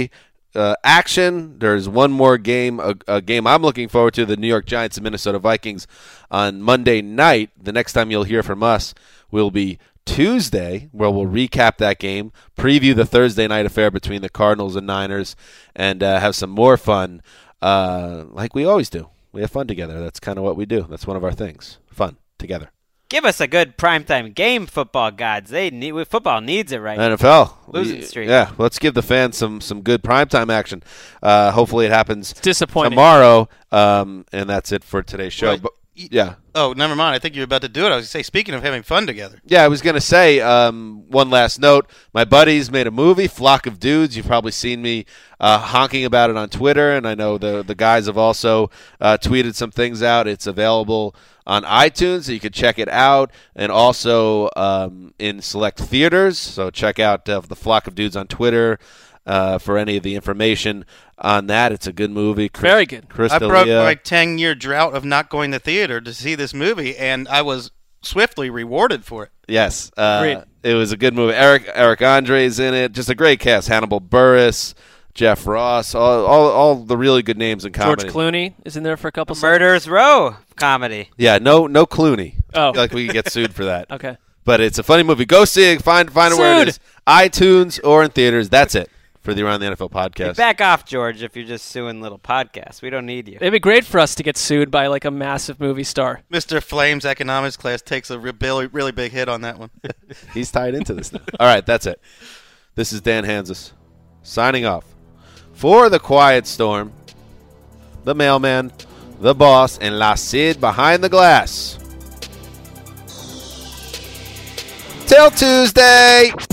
uh, action. There's one more game, a, a game I'm looking forward to, the New York Giants and Minnesota Vikings on Monday night. The next time you'll hear from us will be Tuesday, where we'll recap that game, preview the Thursday night affair between the Cardinals and Niners, and uh, have some more fun uh, like we always do. We have fun together. That's kind of what we do. That's one of our things. Fun together. Give us a good primetime game, football gods. They need football needs it right now. N F L losing streak. Yeah, let's give the fans some some good primetime action. Uh, hopefully it happens it's disappointing. tomorrow. Um, and that's it for today's show. Right. But, yeah. Oh, never mind. I think you were about to do it. I was going to say, speaking of having fun together. Yeah, I was going to say um, one last note. My buddies made a movie, Flock of Dudes. You've probably seen me uh, honking about it on Twitter, and I know the the guys have also uh, tweeted some things out. It's available on iTunes, so you can check it out, and also um, in select theaters. So check out uh, the Flock of Dudes on Twitter uh, for any of the information on that. It's a good movie. Chris, Very good. Chris I broke D'Elia. my ten-year drought of not going to theater to see this movie, and I was swiftly rewarded for it. Yes, uh, Agreed. It was a good movie. Eric Eric Andre's in it. Just a great cast. Hannibal Buress, Jeff Ross, all all, all the really good names in comedy. George Clooney is in there for a couple seconds. Murderers Row comedy. Yeah, no no Clooney. Oh. Like we could get sued for that. Okay. But it's a funny movie. Go see it. Find find it where it Sued. is. iTunes or in theaters. That's it for the Around the N F L podcast. Hey, back off, George, if you're just suing little podcasts. We don't need you. It'd be great for us to get sued by like a massive movie star. Mister Flames economics class takes a re- really, really big hit on that one. He's tied into this now. All right, that's it. This is Dan Hanzus signing off for the Quiet Storm, the mailman, the boss, and La Cid behind the glass. Till Tuesday.